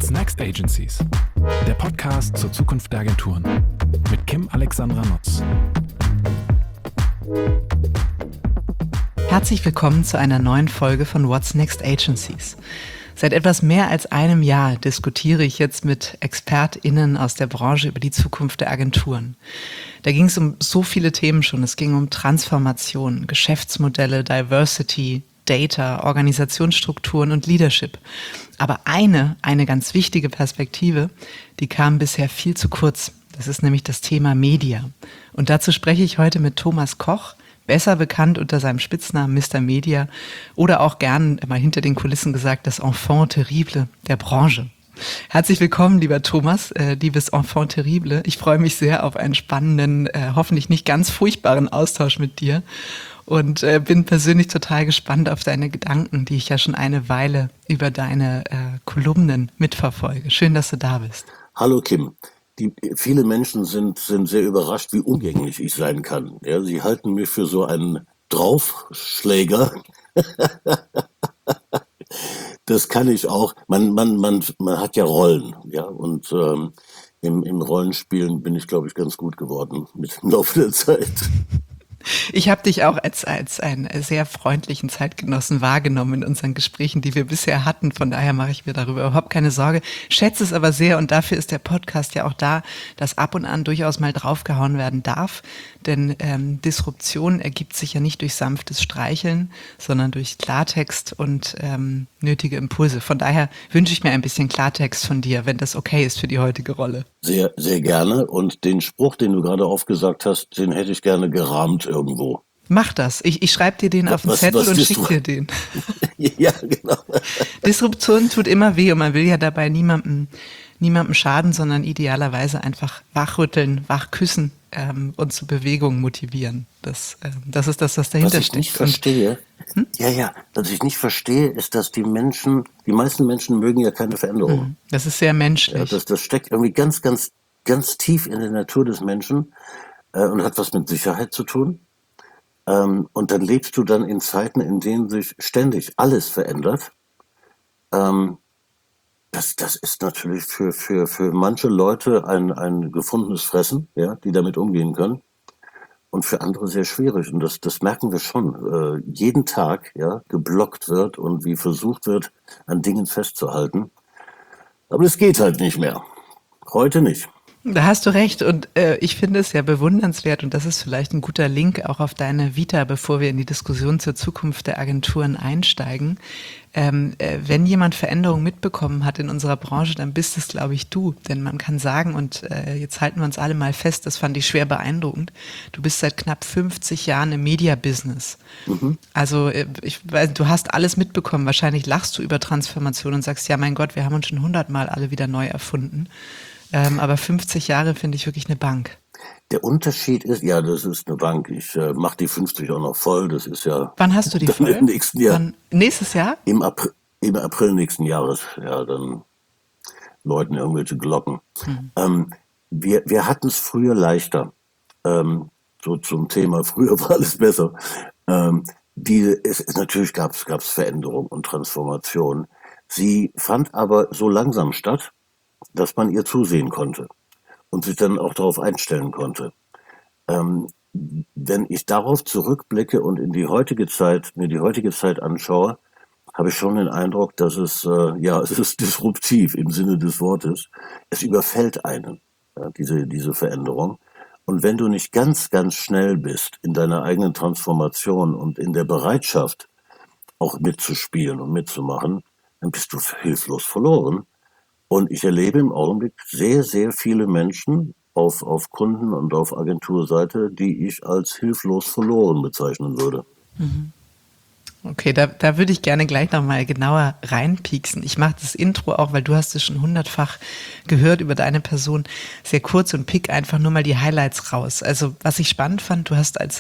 What's Next Agencies? Der Podcast zur Zukunft der Agenturen mit Kim Alexandra Nutz. Herzlich willkommen zu einer neuen Folge von What's Next Agencies. Seit etwas mehr als einem Jahr diskutiere ich jetzt mit ExpertInnen aus der Branche über die Zukunft der Agenturen. Da ging es um so viele Themen schon. Es ging um Transformation, Geschäftsmodelle, Diversity, Data, Organisationsstrukturen und Leadership. Aber eine ganz wichtige Perspektive, die kam bisher viel zu kurz. Das ist nämlich das Thema Media. Und dazu spreche ich heute mit Thomas Koch, besser bekannt unter seinem Spitznamen Mr. Media oder auch gern mal hinter den Kulissen gesagt, das Enfant terrible der Branche. Herzlich willkommen, lieber Thomas, liebes Enfant terrible. Ich freue mich sehr auf einen spannenden, hoffentlich nicht ganz furchtbaren Austausch mit dir und bin persönlich total gespannt auf deine Gedanken, die ich ja schon eine Weile über deine Kolumnen mitverfolge. Schön, dass du da bist. Hallo Kim. Viele Menschen sind sehr überrascht, wie umgänglich ich sein kann. Ja, sie halten mich für so einen Draufschläger. Das kann ich auch. Man hat ja Rollen, ja, und im Rollenspielen bin ich, glaube ich, ganz gut geworden mit dem Laufe der Zeit. Ich habe dich auch als einen sehr freundlichen Zeitgenossen wahrgenommen in unseren Gesprächen, die wir bisher hatten. Von daher mache ich mir darüber überhaupt keine Sorge. Schätze es aber sehr und dafür ist der Podcast ja auch da, dass ab und an durchaus mal draufgehauen werden darf. Denn Disruption ergibt sich ja nicht durch sanftes Streicheln, sondern durch Klartext und nötige Impulse. Von daher wünsche ich mir ein bisschen Klartext von dir, wenn das okay ist für die heutige Rolle. Sehr, sehr gerne. Und den Spruch, den du gerade aufgesagt hast, den hätte ich gerne gerahmt irgendwo. Mach das. Ich schreibe dir den auf den Zettel und schicke dir den. Ja, genau. Disruption tut immer weh und man will ja dabei niemandem schaden, sondern idealerweise einfach wachrütteln, wachküssen und zu Bewegung motivieren. Das ist das, was dahinter steckt. Was ich nicht verstehe, was ich nicht verstehe, ist, dass die meisten Menschen mögen ja keine Veränderung. Das ist sehr menschlich. Ja, das steckt irgendwie ganz, ganz, ganz tief in der Natur des Menschen und hat was mit Sicherheit zu tun. Und dann lebst du dann in Zeiten, in denen sich ständig alles verändert. Das ist natürlich für manche Leute ein gefundenes Fressen, ja, die damit umgehen können. Und für andere sehr schwierig. Und das merken wir schon. Jeden Tag, ja, geblockt wird und wie versucht wird, an Dingen festzuhalten. Aber es geht halt nicht mehr. Heute nicht. Da hast du recht und ich finde es ja bewundernswert und das ist vielleicht ein guter Link auch auf deine Vita, bevor wir in die Diskussion zur Zukunft der Agenturen einsteigen. Wenn jemand Veränderungen mitbekommen hat in unserer Branche, dann bist es, glaube ich, du. Denn man kann sagen, und jetzt halten wir uns alle mal fest, das fand ich schwer beeindruckend, du bist seit knapp 50 Jahren im Media-Business. Mhm. Also ich weiß, du hast alles mitbekommen. Wahrscheinlich lachst du über Transformation und sagst, ja mein Gott, wir haben uns schon 100-mal alle wieder neu erfunden. Aber 50 Jahre finde ich wirklich eine Bank. Der Unterschied ist, ja, das ist eine Bank. Ich mache die 50 auch noch voll. Das ist ja. Wann hast du die voll? Im nächsten Jahr. Nächstes Jahr? Im April nächsten Jahres. Ja, dann läuten irgendwelche Glocken. Wir hatten es früher leichter. So zum Thema, früher war alles besser. Natürlich gab es Veränderung und Transformation. Sie fand aber so langsam statt, dass man ihr zusehen konnte und sich dann auch darauf einstellen konnte. Wenn ich darauf zurückblicke und mir die heutige Zeit anschaue, habe ich schon den Eindruck, dass es ist disruptiv im Sinne des Wortes. Es überfällt einen, ja, diese Veränderung. Und wenn du nicht ganz, ganz schnell bist in deiner eigenen Transformation und in der Bereitschaft, auch mitzuspielen und mitzumachen, dann bist du hilflos verloren. Und ich erlebe im Augenblick sehr, sehr viele Menschen auf Kunden- und auf Agenturseite, die ich als hilflos verloren bezeichnen würde. Okay, da würde ich gerne gleich nochmal genauer reinpieksen. Ich mache das Intro auch, weil du hast es schon 100-fach gehört über deine Person, sehr kurz und pick einfach nur mal die Highlights raus. Also was ich spannend fand, du hast als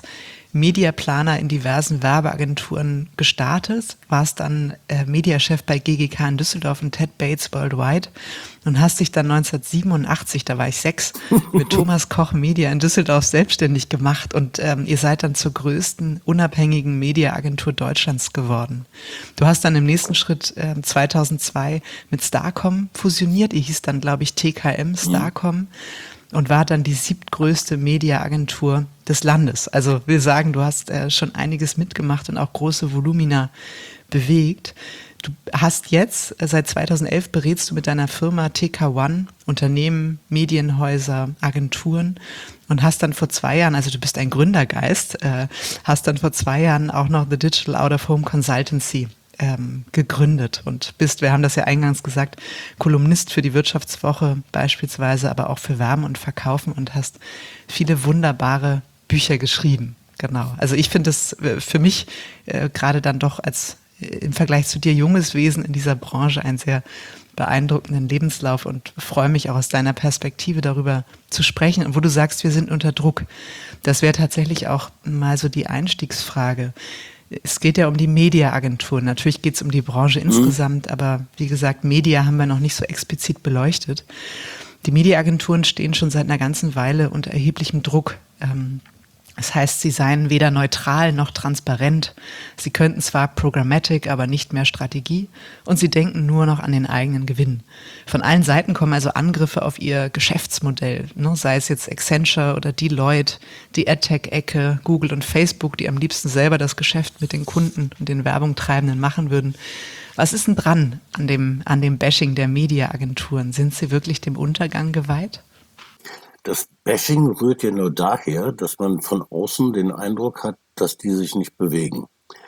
Mediaplaner in diversen Werbeagenturen gestartet, warst dann Mediachef bei GGK in Düsseldorf und Ted Bates Worldwide und hast dich dann 1987, da war ich 6, mit Thomas Koch Media in Düsseldorf selbstständig gemacht und ihr seid dann zur größten unabhängigen Mediaagentur Deutschlands geworden. Du hast dann im nächsten Schritt 2002 mit Starcom fusioniert, ihr hieß dann, glaube ich, TKM Starcom. Und war dann die 7. größte Mediaagentur des Landes. Also will sagen, du hast schon einiges mitgemacht und auch große Volumina bewegt. Du hast jetzt, seit 2011 berätst du mit deiner Firma TK1 Unternehmen, Medienhäuser, Agenturen und hast dann vor 2 Jahren, also du bist ein Gründergeist, hast dann vor 2 Jahren auch noch The Digital Out of Home Consultancy gegründet und bist, wir haben das ja eingangs gesagt, Kolumnist für die Wirtschaftswoche beispielsweise, aber auch für Werben und Verkaufen und hast viele wunderbare Bücher geschrieben. Genau. Also ich finde es für mich gerade dann doch als im Vergleich zu dir junges Wesen in dieser Branche einen sehr beeindruckenden Lebenslauf und freue mich auch aus deiner Perspektive darüber zu sprechen. Und wo du sagst, wir sind unter Druck. Das wäre tatsächlich auch mal so die Einstiegsfrage. Es geht ja um die Mediaagenturen. Natürlich geht es um die Branche insgesamt, aber wie gesagt, Media haben wir noch nicht so explizit beleuchtet. Die Mediaagenturen stehen schon seit einer ganzen Weile unter erheblichem Druck. Das heißt, sie seien weder neutral noch transparent. Sie könnten zwar Programmatic, aber nicht mehr Strategie. Und sie denken nur noch an den eigenen Gewinn. Von allen Seiten kommen also Angriffe auf ihr Geschäftsmodell, ne? Sei es jetzt Accenture oder Deloitte, die AdTech-Ecke, Google und Facebook, die am liebsten selber das Geschäft mit den Kunden und den Werbungtreibenden machen würden. Was ist denn dran an dem Bashing der Mediaagenturen? Sind sie wirklich dem Untergang geweiht? Das Bashing rührt ja nur daher, dass man von außen den Eindruck hat, dass die sich nicht bewegen.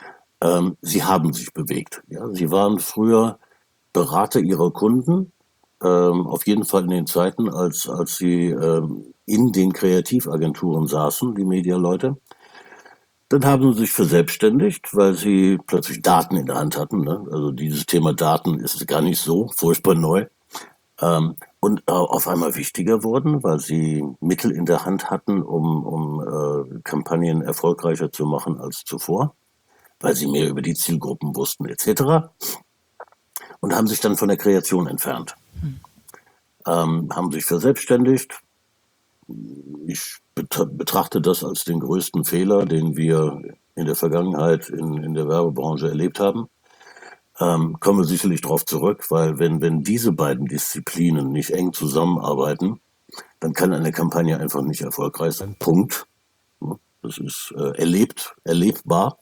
Sie haben sich bewegt. Ja? Sie waren früher Berater ihrer Kunden, auf jeden Fall in den Zeiten, als sie in den Kreativagenturen saßen, die Medialeute. Dann haben sie sich verselbstständigt, weil sie plötzlich Daten in der Hand hatten. Ne? Also dieses Thema Daten ist gar nicht so furchtbar neu. Und auf einmal wichtiger wurden, weil sie Mittel in der Hand hatten, um Kampagnen erfolgreicher zu machen als zuvor, weil sie mehr über die Zielgruppen wussten etc. Und haben sich dann von der Kreation entfernt. Haben sich verselbstständigt. Ich betrachte das als den größten Fehler, den wir in der Vergangenheit in der Werbebranche erlebt haben. Kommen wir sicherlich darauf zurück, weil wenn diese beiden Disziplinen nicht eng zusammenarbeiten, dann kann eine Kampagne einfach nicht erfolgreich sein. Punkt. Das ist erlebbar.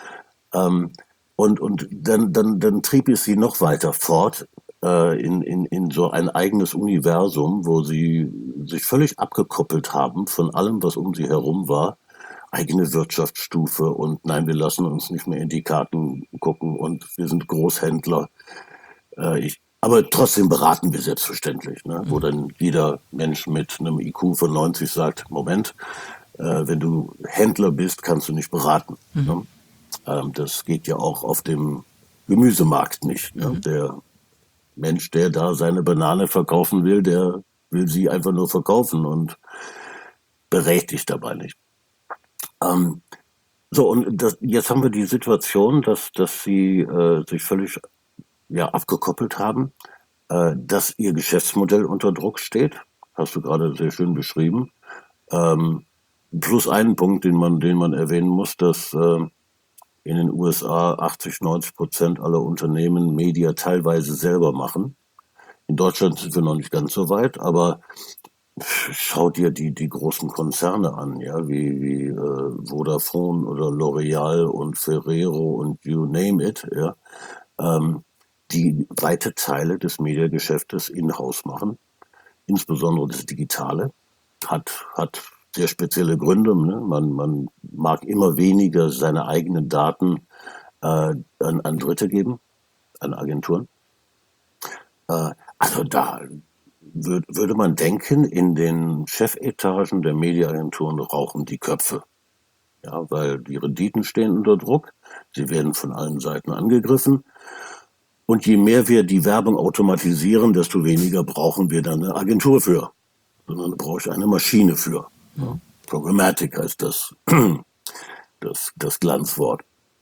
Und dann trieb es sie noch weiter fort in so ein eigenes Universum, wo sie sich völlig abgekoppelt haben von allem, was um sie herum war. Eigene Wirtschaftsstufe und nein, wir lassen uns nicht mehr in die Karten gucken und wir sind Großhändler. Aber trotzdem beraten wir selbstverständlich, ne? Wo dann jeder Mensch mit einem IQ von 90 sagt, Moment, wenn du Händler bist, kannst du nicht beraten. Ne? Das geht ja auch auf dem Gemüsemarkt nicht. Ne? Der Mensch, der da seine Banane verkaufen will, der will sie einfach nur verkaufen und berät dich dabei nicht. Jetzt haben wir die Situation, dass sie sich völlig abgekoppelt haben, dass ihr Geschäftsmodell unter Druck steht, hast du gerade sehr schön beschrieben. Plus einen Punkt, den man erwähnen muss, dass in den USA 80-90% aller Unternehmen Media teilweise selber machen. In Deutschland sind wir noch nicht ganz so weit, aber schau dir die großen Konzerne an, ja, wie Vodafone oder L'Oreal und Ferrero und you name it, ja, die weite Teile des Mediageschäftes in-house machen, insbesondere das Digitale, hat sehr spezielle Gründe. Ne? Man mag immer weniger seine eigenen Daten an Dritte geben, an Agenturen. Also da würde man denken, in den Chefetagen der Mediaagenturen rauchen die Köpfe. Ja, weil die Renditen stehen unter Druck, sie werden von allen Seiten angegriffen. Und je mehr wir die Werbung automatisieren, desto weniger brauchen wir dann eine Agentur für. Sondern da brauche ich eine Maschine für. Ja, Programmatic heißt das. das Glanzwort.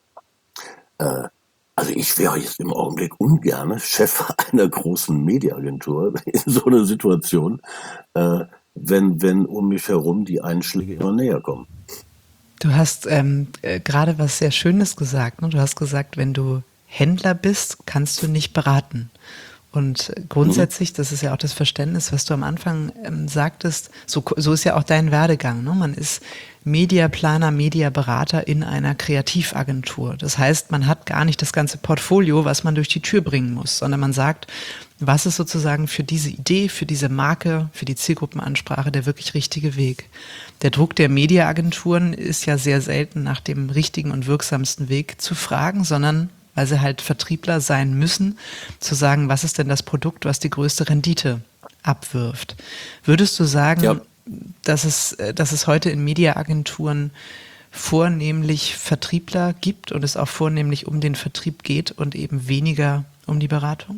Also ich wäre jetzt im Augenblick ungerne Chef einer großen Mediaagentur in so einer Situation, wenn um mich herum die Einschläge immer näher kommen. Du hast gerade was sehr Schönes gesagt. Ne? Du hast gesagt, wenn du Händler bist, kannst du nicht beraten. Und grundsätzlich, das ist ja auch das Verständnis, was du am Anfang sagtest, so ist ja auch dein Werdegang. Ne? Man ist Mediaplaner, Mediaberater in einer Kreativagentur. Das heißt, man hat gar nicht das ganze Portfolio, was man durch die Tür bringen muss, sondern man sagt, was ist sozusagen für diese Idee, für diese Marke, für die Zielgruppenansprache der wirklich richtige Weg. Der Druck der Mediaagenturen ist ja sehr selten nach dem richtigen und wirksamsten Weg zu fragen, sondern weil sie halt Vertriebler sein müssen, zu sagen, was ist denn das Produkt, was die größte Rendite abwirft. Würdest du sagen, dass es heute in Mediaagenturen vornehmlich Vertriebler gibt und es auch vornehmlich um den Vertrieb geht und eben weniger um die Beratung?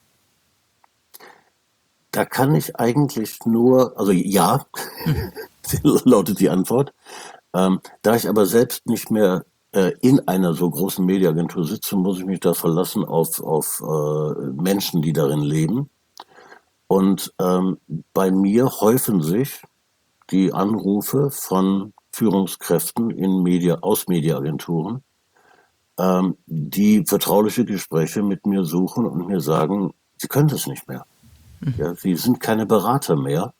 Da kann ich eigentlich nur, also ja, lautet die Antwort. Da ich aber selbst nicht mehr in einer so großen Mediaagentur sitze, muss ich mich da verlassen auf Menschen, die darin leben. Und bei mir häufen sich die Anrufe von Führungskräften aus Mediaagenturen, die vertrauliche Gespräche mit mir suchen und mir sagen, sie können das nicht mehr. Ja, sie sind keine Berater mehr.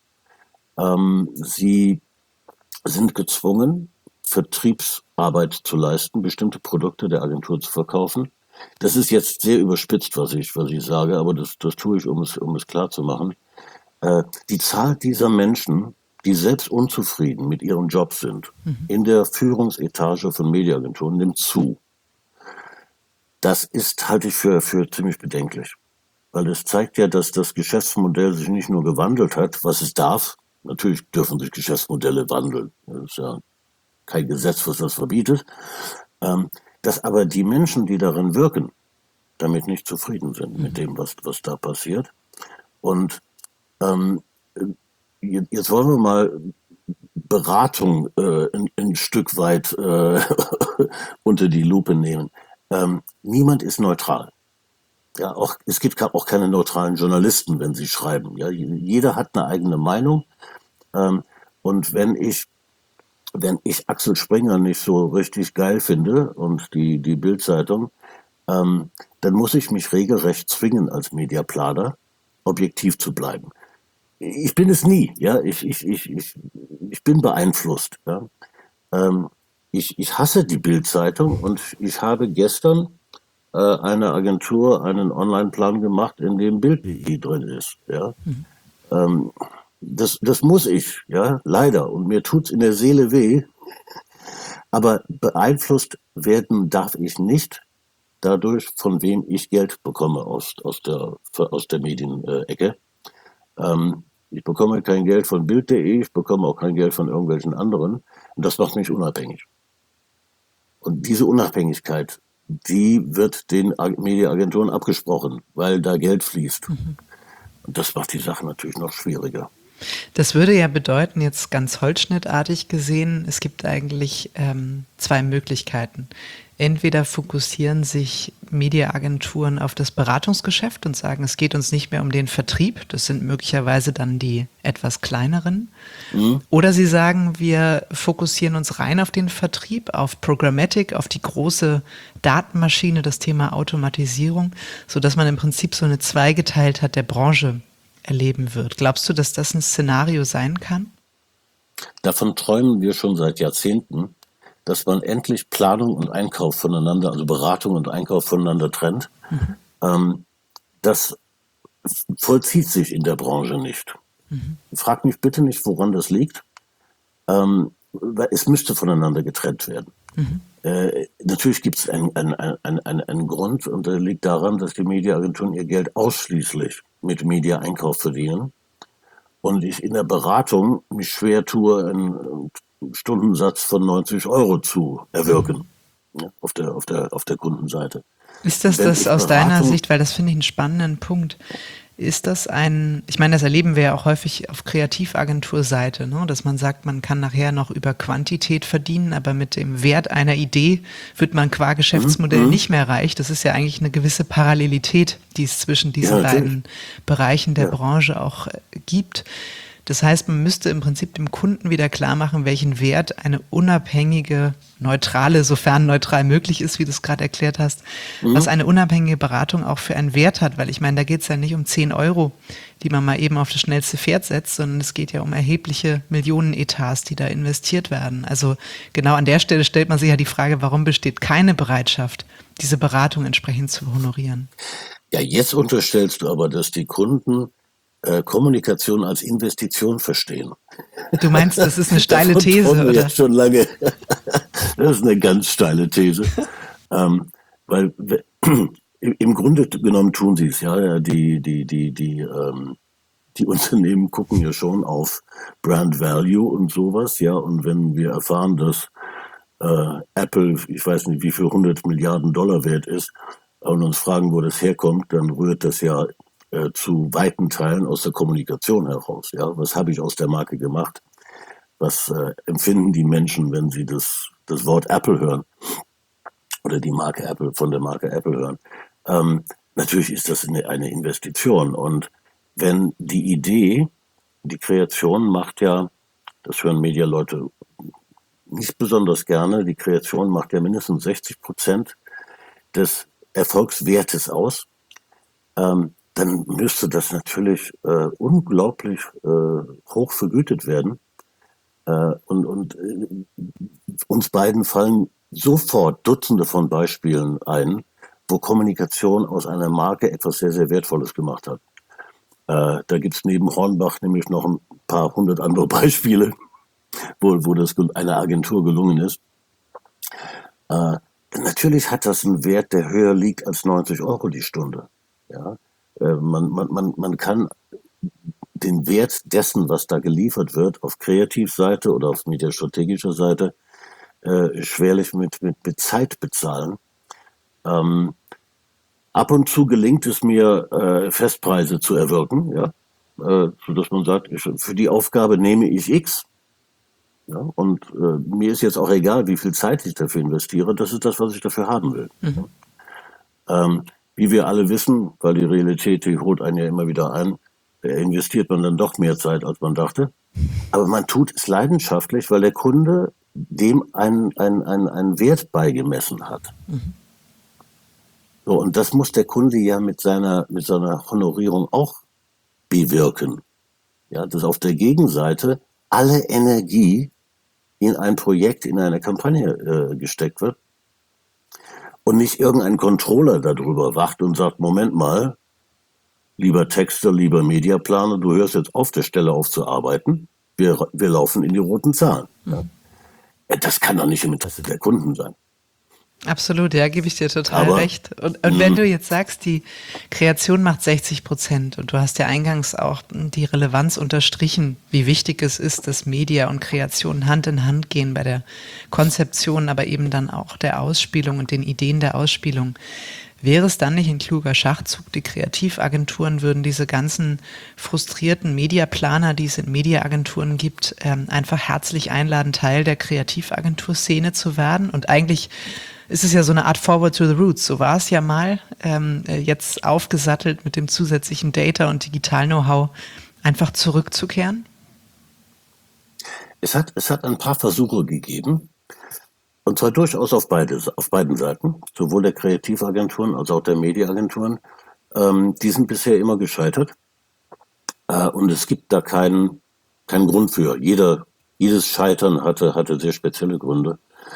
Sie sind gezwungen, Vertriebsarbeit zu leisten, bestimmte Produkte der Agentur zu verkaufen. Das ist jetzt sehr überspitzt, was ich sage, aber das tue ich, um es klar zu machen. Die Zahl dieser Menschen, die selbst unzufrieden mit ihrem Job sind, in der Führungsetage von Mediaagenturen, nimmt zu. Das halte ich für ziemlich bedenklich. Weil es zeigt ja, dass das Geschäftsmodell sich nicht nur gewandelt hat, was es darf. Natürlich dürfen sich Geschäftsmodelle wandeln. Das ist ja kein Gesetz, was das verbietet. Dass aber die Menschen, die darin wirken, damit nicht zufrieden sind mit dem, was da passiert. Und jetzt wollen wir mal Beratung ein Stück weit unter die Lupe nehmen. Niemand ist neutral. Ja, es gibt auch keine neutralen Journalisten, wenn sie schreiben. Ja, jeder hat eine eigene Meinung. Und wenn ich Axel Springer nicht so richtig geil finde und die Bild-Zeitung, dann muss ich mich regelrecht zwingen als Mediaplaner, objektiv zu bleiben. Ich bin es nie. Ja, ich bin beeinflusst. Ja. Ich hasse die Bild-Zeitung und ich habe gestern eine Agentur einen Online-Plan gemacht, in dem Bild.de drin ist. Ja. Das muss ich, ja, leider. Und mir tut's in der Seele weh. Aber beeinflusst werden darf ich nicht dadurch, von wem ich Geld bekomme aus der Medienecke. Ich bekomme kein Geld von Bild.de, ich bekomme auch kein Geld von irgendwelchen anderen. Und das macht mich unabhängig. Und diese Unabhängigkeit, die wird den Mediaagenturen abgesprochen, weil da Geld fließt. Und das macht die Sache natürlich noch schwieriger. Das würde ja bedeuten, jetzt ganz holzschnittartig gesehen, es gibt eigentlich zwei Möglichkeiten. Entweder fokussieren sich Mediaagenturen auf das Beratungsgeschäft und sagen, es geht uns nicht mehr um den Vertrieb, das sind möglicherweise dann die etwas kleineren. Oder sie sagen, wir fokussieren uns rein auf den Vertrieb, auf Programmatic, auf die große Datenmaschine, das Thema Automatisierung, sodass man im Prinzip so eine Zweigeteiltheit der Branche erleben wird. Glaubst du, dass das ein Szenario sein kann? Davon träumen wir schon seit Jahrzehnten, dass man endlich Planung und Einkauf voneinander, also Beratung und Einkauf voneinander trennt. Das vollzieht sich in der Branche nicht. Frag mich bitte nicht, woran das liegt. Es müsste voneinander getrennt werden. Natürlich gibt es einen Grund und der liegt daran, dass die Mediaagenturen ihr Geld ausschließlich mit Media-Einkauf verdienen und ich in der Beratung mich schwer tue, einen Stundensatz von 90 € zu erwirken, ja, auf der Kundenseite. Ist das aus deiner Sicht, weil das finde ich einen spannenden Punkt, Ist das ich meine, das erleben wir ja auch häufig auf Kreativagenturseite, ne? Dass man sagt, man kann nachher noch über Quantität verdienen, aber mit dem Wert einer Idee wird man qua Geschäftsmodell nicht mehr reich. Das ist ja eigentlich eine gewisse Parallelität, die es zwischen diesen beiden Bereichen der Branche auch gibt. Das heißt, man müsste im Prinzip dem Kunden wieder klar machen, welchen Wert eine unabhängige, neutrale, sofern neutral möglich ist, wie du es gerade erklärt hast, was eine unabhängige Beratung auch für einen Wert hat. Weil ich meine, da geht es ja nicht um 10 Euro, die man mal eben auf das schnellste Pferd setzt, sondern es geht ja um erhebliche Millionenetats, die da investiert werden. Also genau an der Stelle stellt man sich ja die Frage, warum besteht keine Bereitschaft, diese Beratung entsprechend zu honorieren? Ja, jetzt unterstellst du aber, dass die Kunden Kommunikation als Investition verstehen. Du meinst, das ist eine steile Davon These, träumen wir oder? jetzt schon lange. Das ist eine ganz steile These. Weil im Grunde genommen tun sie es, ja. Die Unternehmen gucken ja schon auf Brand Value und sowas, ja. Und wenn wir erfahren, dass Apple, ich weiß nicht, wie viel 100 Milliarden Dollar wert ist, und uns fragen, wo das herkommt, dann rührt das ja zu weiten Teilen aus der Kommunikation heraus. Ja, was habe ich aus der Marke gemacht? Was empfinden die Menschen, wenn sie das Wort Apple hören oder die Marke Apple, von der Marke Apple hören? Natürlich ist das eine Investition. Und wenn die Idee, die Kreation macht ja, das hören Medialeute nicht besonders gerne, die Kreation macht ja mindestens 60% des Erfolgswertes aus, dann müsste das natürlich unglaublich hoch vergütet werden. Und uns beiden fallen sofort Dutzende von Beispielen ein, wo Kommunikation aus einer Marke etwas sehr, sehr Wertvolles gemacht hat. Da gibt es neben Hornbach nämlich noch ein paar hundert andere Beispiele, wo das einer Agentur gelungen ist. Natürlich hat das einen Wert, der höher liegt als 90 Euro die Stunde. Ja? Man kann den Wert dessen, was da geliefert wird, auf Kreativseite oder auf mediastrategischer Seite schwerlich mit Zeit bezahlen. Ab und zu gelingt es mir, Festpreise zu erwirken, ja? Sodass man sagt, für die Aufgabe nehme ich X. Ja? Und mir ist jetzt auch egal, wie viel Zeit ich dafür investiere, das ist das, was ich dafür haben will. Wie wir alle wissen, weil die Realität, die holt einen ja immer wieder ein, investiert man dann doch mehr Zeit, als man dachte. Aber man tut es leidenschaftlich, weil der Kunde dem einen Wert beigemessen hat. So, und das muss der Kunde ja mit seiner Honorierung auch bewirken. Ja, dass auf der Gegenseite alle Energie in ein Projekt, in eine Kampagne gesteckt wird und nicht irgendein Controller darüber wacht und sagt, Moment mal, lieber Texter, lieber Mediaplaner, du hörst jetzt auf der Stelle auf zu arbeiten, wir laufen in die roten Zahlen. Ja. Das kann doch nicht im Interesse der Kunden sein. Absolut, ja, gebe ich dir total recht. Und wenn du jetzt sagst, die Kreation macht 60% und du hast ja eingangs auch die Relevanz unterstrichen, wie wichtig es ist, dass Media und Kreation Hand in Hand gehen bei der Konzeption, aber eben dann auch der Ausspielung und den Ideen der Ausspielung. Wäre es dann nicht ein kluger Schachzug, die Kreativagenturen würden diese ganzen frustrierten Mediaplaner, die es in Mediaagenturen gibt, einfach herzlich einladen, Teil der Kreativagenturszene zu werden? Und eigentlich ist es ja so eine Art Forward to the Roots. So war es ja mal, jetzt aufgesattelt mit dem zusätzlichen Data und Digital-Know-how, einfach zurückzukehren? Es hat ein paar Versuche gegeben, und zwar durchaus auf beiden Seiten, sowohl der Kreativagenturen als auch der Mediaagenturen. Die sind bisher immer gescheitert. Und es gibt da keinen Grund für. Jedes Scheitern hatte sehr spezielle Gründe.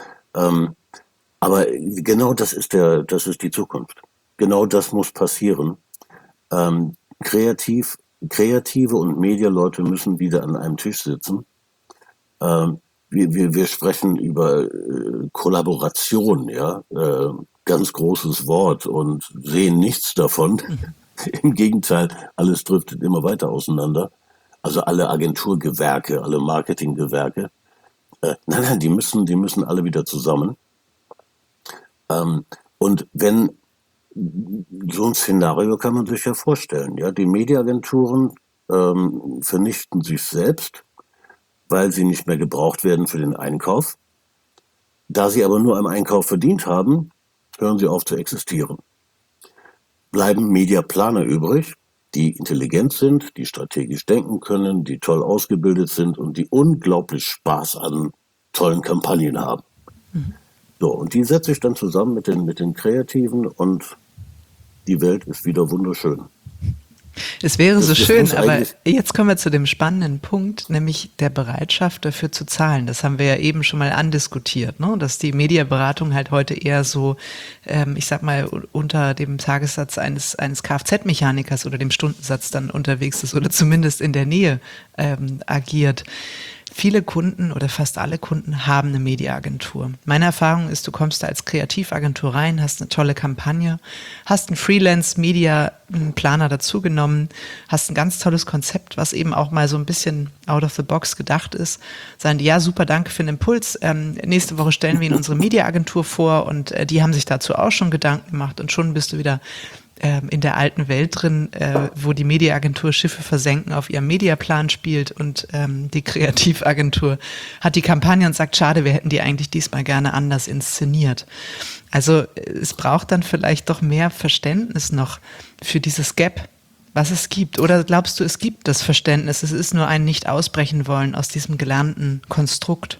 Aber genau das ist die Zukunft. Genau das muss passieren. Kreative und Medialeute müssen wieder an einem Tisch sitzen. Wir sprechen über Kollaboration, ja, ganz großes Wort und sehen nichts davon. Im Gegenteil, alles driftet immer weiter auseinander. Also alle Agenturgewerke, alle Marketinggewerke. Nein, die müssen alle wieder zusammen. Und wenn so ein Szenario kann man sich ja vorstellen. Ja, die Mediaagenturen vernichten sich selbst, weil sie nicht mehr gebraucht werden für den Einkauf. Da sie aber nur am Einkauf verdient haben, hören sie auf zu existieren. Bleiben Mediaplaner übrig, die intelligent sind, die strategisch denken können, die toll ausgebildet sind und die unglaublich Spaß an tollen Kampagnen haben. So, und die setze ich dann zusammen mit den Kreativen und die Welt ist wieder wunderschön. Es wäre so Das schön, muss aber eigentlich- jetzt kommen wir zu dem spannenden Punkt, nämlich der Bereitschaft dafür zu zahlen. Das haben wir ja eben schon mal andiskutiert, ne? Dass die Mediaberatung halt heute eher so, ich sag mal, unter dem Tagessatz eines Kfz-Mechanikers oder dem Stundensatz dann unterwegs ist oder zumindest in der Nähe agiert. Viele Kunden oder fast alle Kunden haben eine Mediaagentur. Meine Erfahrung ist, du kommst da als Kreativagentur rein, hast eine tolle Kampagne, hast einen Freelance-Media-Planer dazugenommen, hast ein ganz tolles Konzept, was eben auch mal so ein bisschen out of the box gedacht ist. Sagen die, ja, super, danke für den Impuls. Nächste Woche stellen wir Ihnen unsere Mediaagentur vor und die haben sich dazu auch schon Gedanken gemacht und schon bist du wieder in der alten Welt drin, wo die Mediaagentur Schiffe versenken auf ihrem Mediaplan spielt und die Kreativagentur hat die Kampagne und sagt, schade, wir hätten die eigentlich diesmal gerne anders inszeniert. Also es braucht dann vielleicht doch mehr Verständnis noch für dieses Gap, was es gibt. Oder glaubst du, es gibt das Verständnis, es ist nur ein nicht ausbrechen wollen aus diesem gelernten Konstrukt?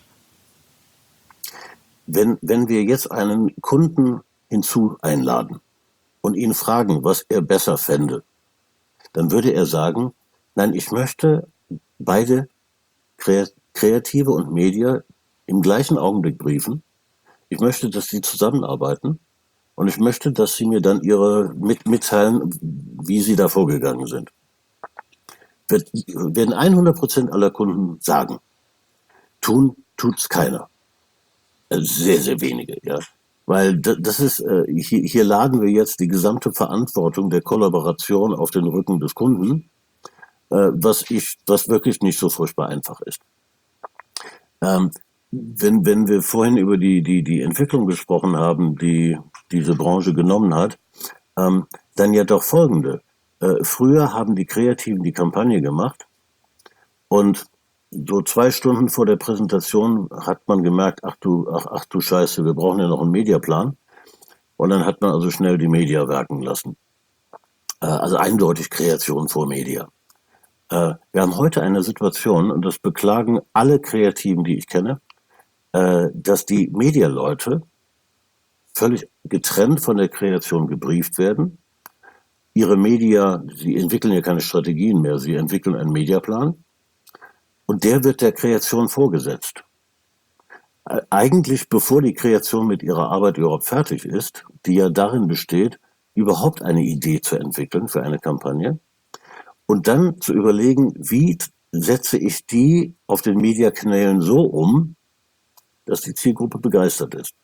Wenn wir jetzt einen Kunden hinzu einladen und ihn fragen, was er besser fände, dann würde er sagen, nein, ich möchte beide Kreative und Media im gleichen Augenblick briefen. Ich möchte, dass sie zusammenarbeiten und ich möchte, dass sie mir dann mitteilen, wie sie da vorgegangen sind. Werden 100% aller Kunden sagen. Tut's keiner. Sehr, sehr wenige, ja. Weil das ist, hier laden wir jetzt die gesamte Verantwortung der Kollaboration auf den Rücken des Kunden, was wirklich nicht so furchtbar einfach ist. Wenn wir vorhin über die Entwicklung gesprochen haben, die diese Branche genommen hat, dann ja doch folgende. Früher haben die Kreativen die Kampagne gemacht und so 2 Stunden vor der Präsentation hat man gemerkt, ach du Scheiße, wir brauchen ja noch einen Mediaplan. Und dann hat man also schnell die Media werken lassen. Also eindeutig Kreation vor Media. Wir haben heute eine Situation, und das beklagen alle Kreativen, die ich kenne, dass die Medialeute völlig getrennt von der Kreation gebrieft werden. Ihre Media, sie entwickeln ja keine Strategien mehr, sie entwickeln einen Mediaplan. Und der wird der Kreation vorgesetzt. Eigentlich bevor die Kreation mit ihrer Arbeit überhaupt fertig ist, die ja darin besteht, überhaupt eine Idee zu entwickeln für eine Kampagne und dann zu überlegen, wie setze ich die auf den Mediakanälen so um, dass die Zielgruppe begeistert ist.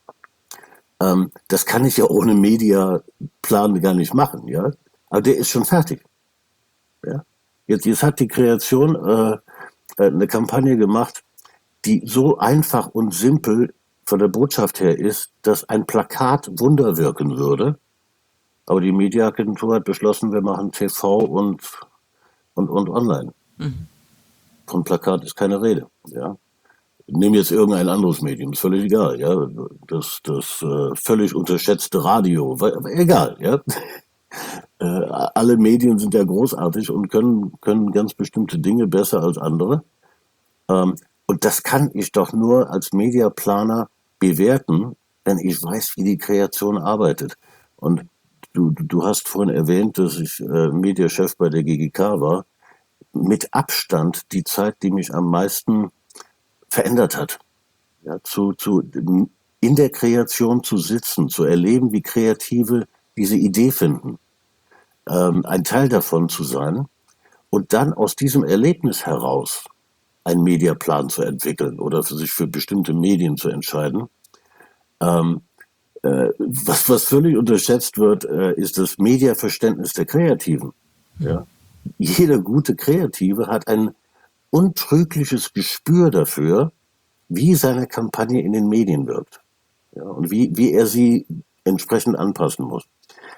Das kann ich ja ohne Mediaplan gar nicht machen, ja. Aber der ist schon fertig. Ja? Jetzt hat die Kreation eine Kampagne gemacht, die so einfach und simpel von der Botschaft her ist, dass ein Plakat Wunder wirken würde. Aber die Mediaagentur hat beschlossen, wir machen TV und online. Von Plakat ist keine Rede. Ja. Nehmen jetzt irgendein anderes Medium, ist völlig egal. Ja. Das völlig unterschätzte Radio, egal. Ja. Alle Medien sind ja großartig und können ganz bestimmte Dinge besser als andere. Und das kann ich doch nur als Mediaplaner bewerten, wenn ich weiß, wie die Kreation arbeitet. Und du hast vorhin erwähnt, dass ich Mediachef bei der GGK war. Mit Abstand die Zeit, die mich am meisten verändert hat. Ja, in der Kreation zu sitzen, zu erleben, wie Kreative diese Idee finden, ein Teil davon zu sein und dann aus diesem Erlebnis heraus einen Mediaplan zu entwickeln oder sich für bestimmte Medien zu entscheiden. Was völlig unterschätzt wird, ist das Mediaverständnis der Kreativen. Ja? Jeder gute Kreative hat ein untrügliches Gespür dafür, wie seine Kampagne in den Medien wirkt, ja? Und wie er sie entsprechend anpassen muss.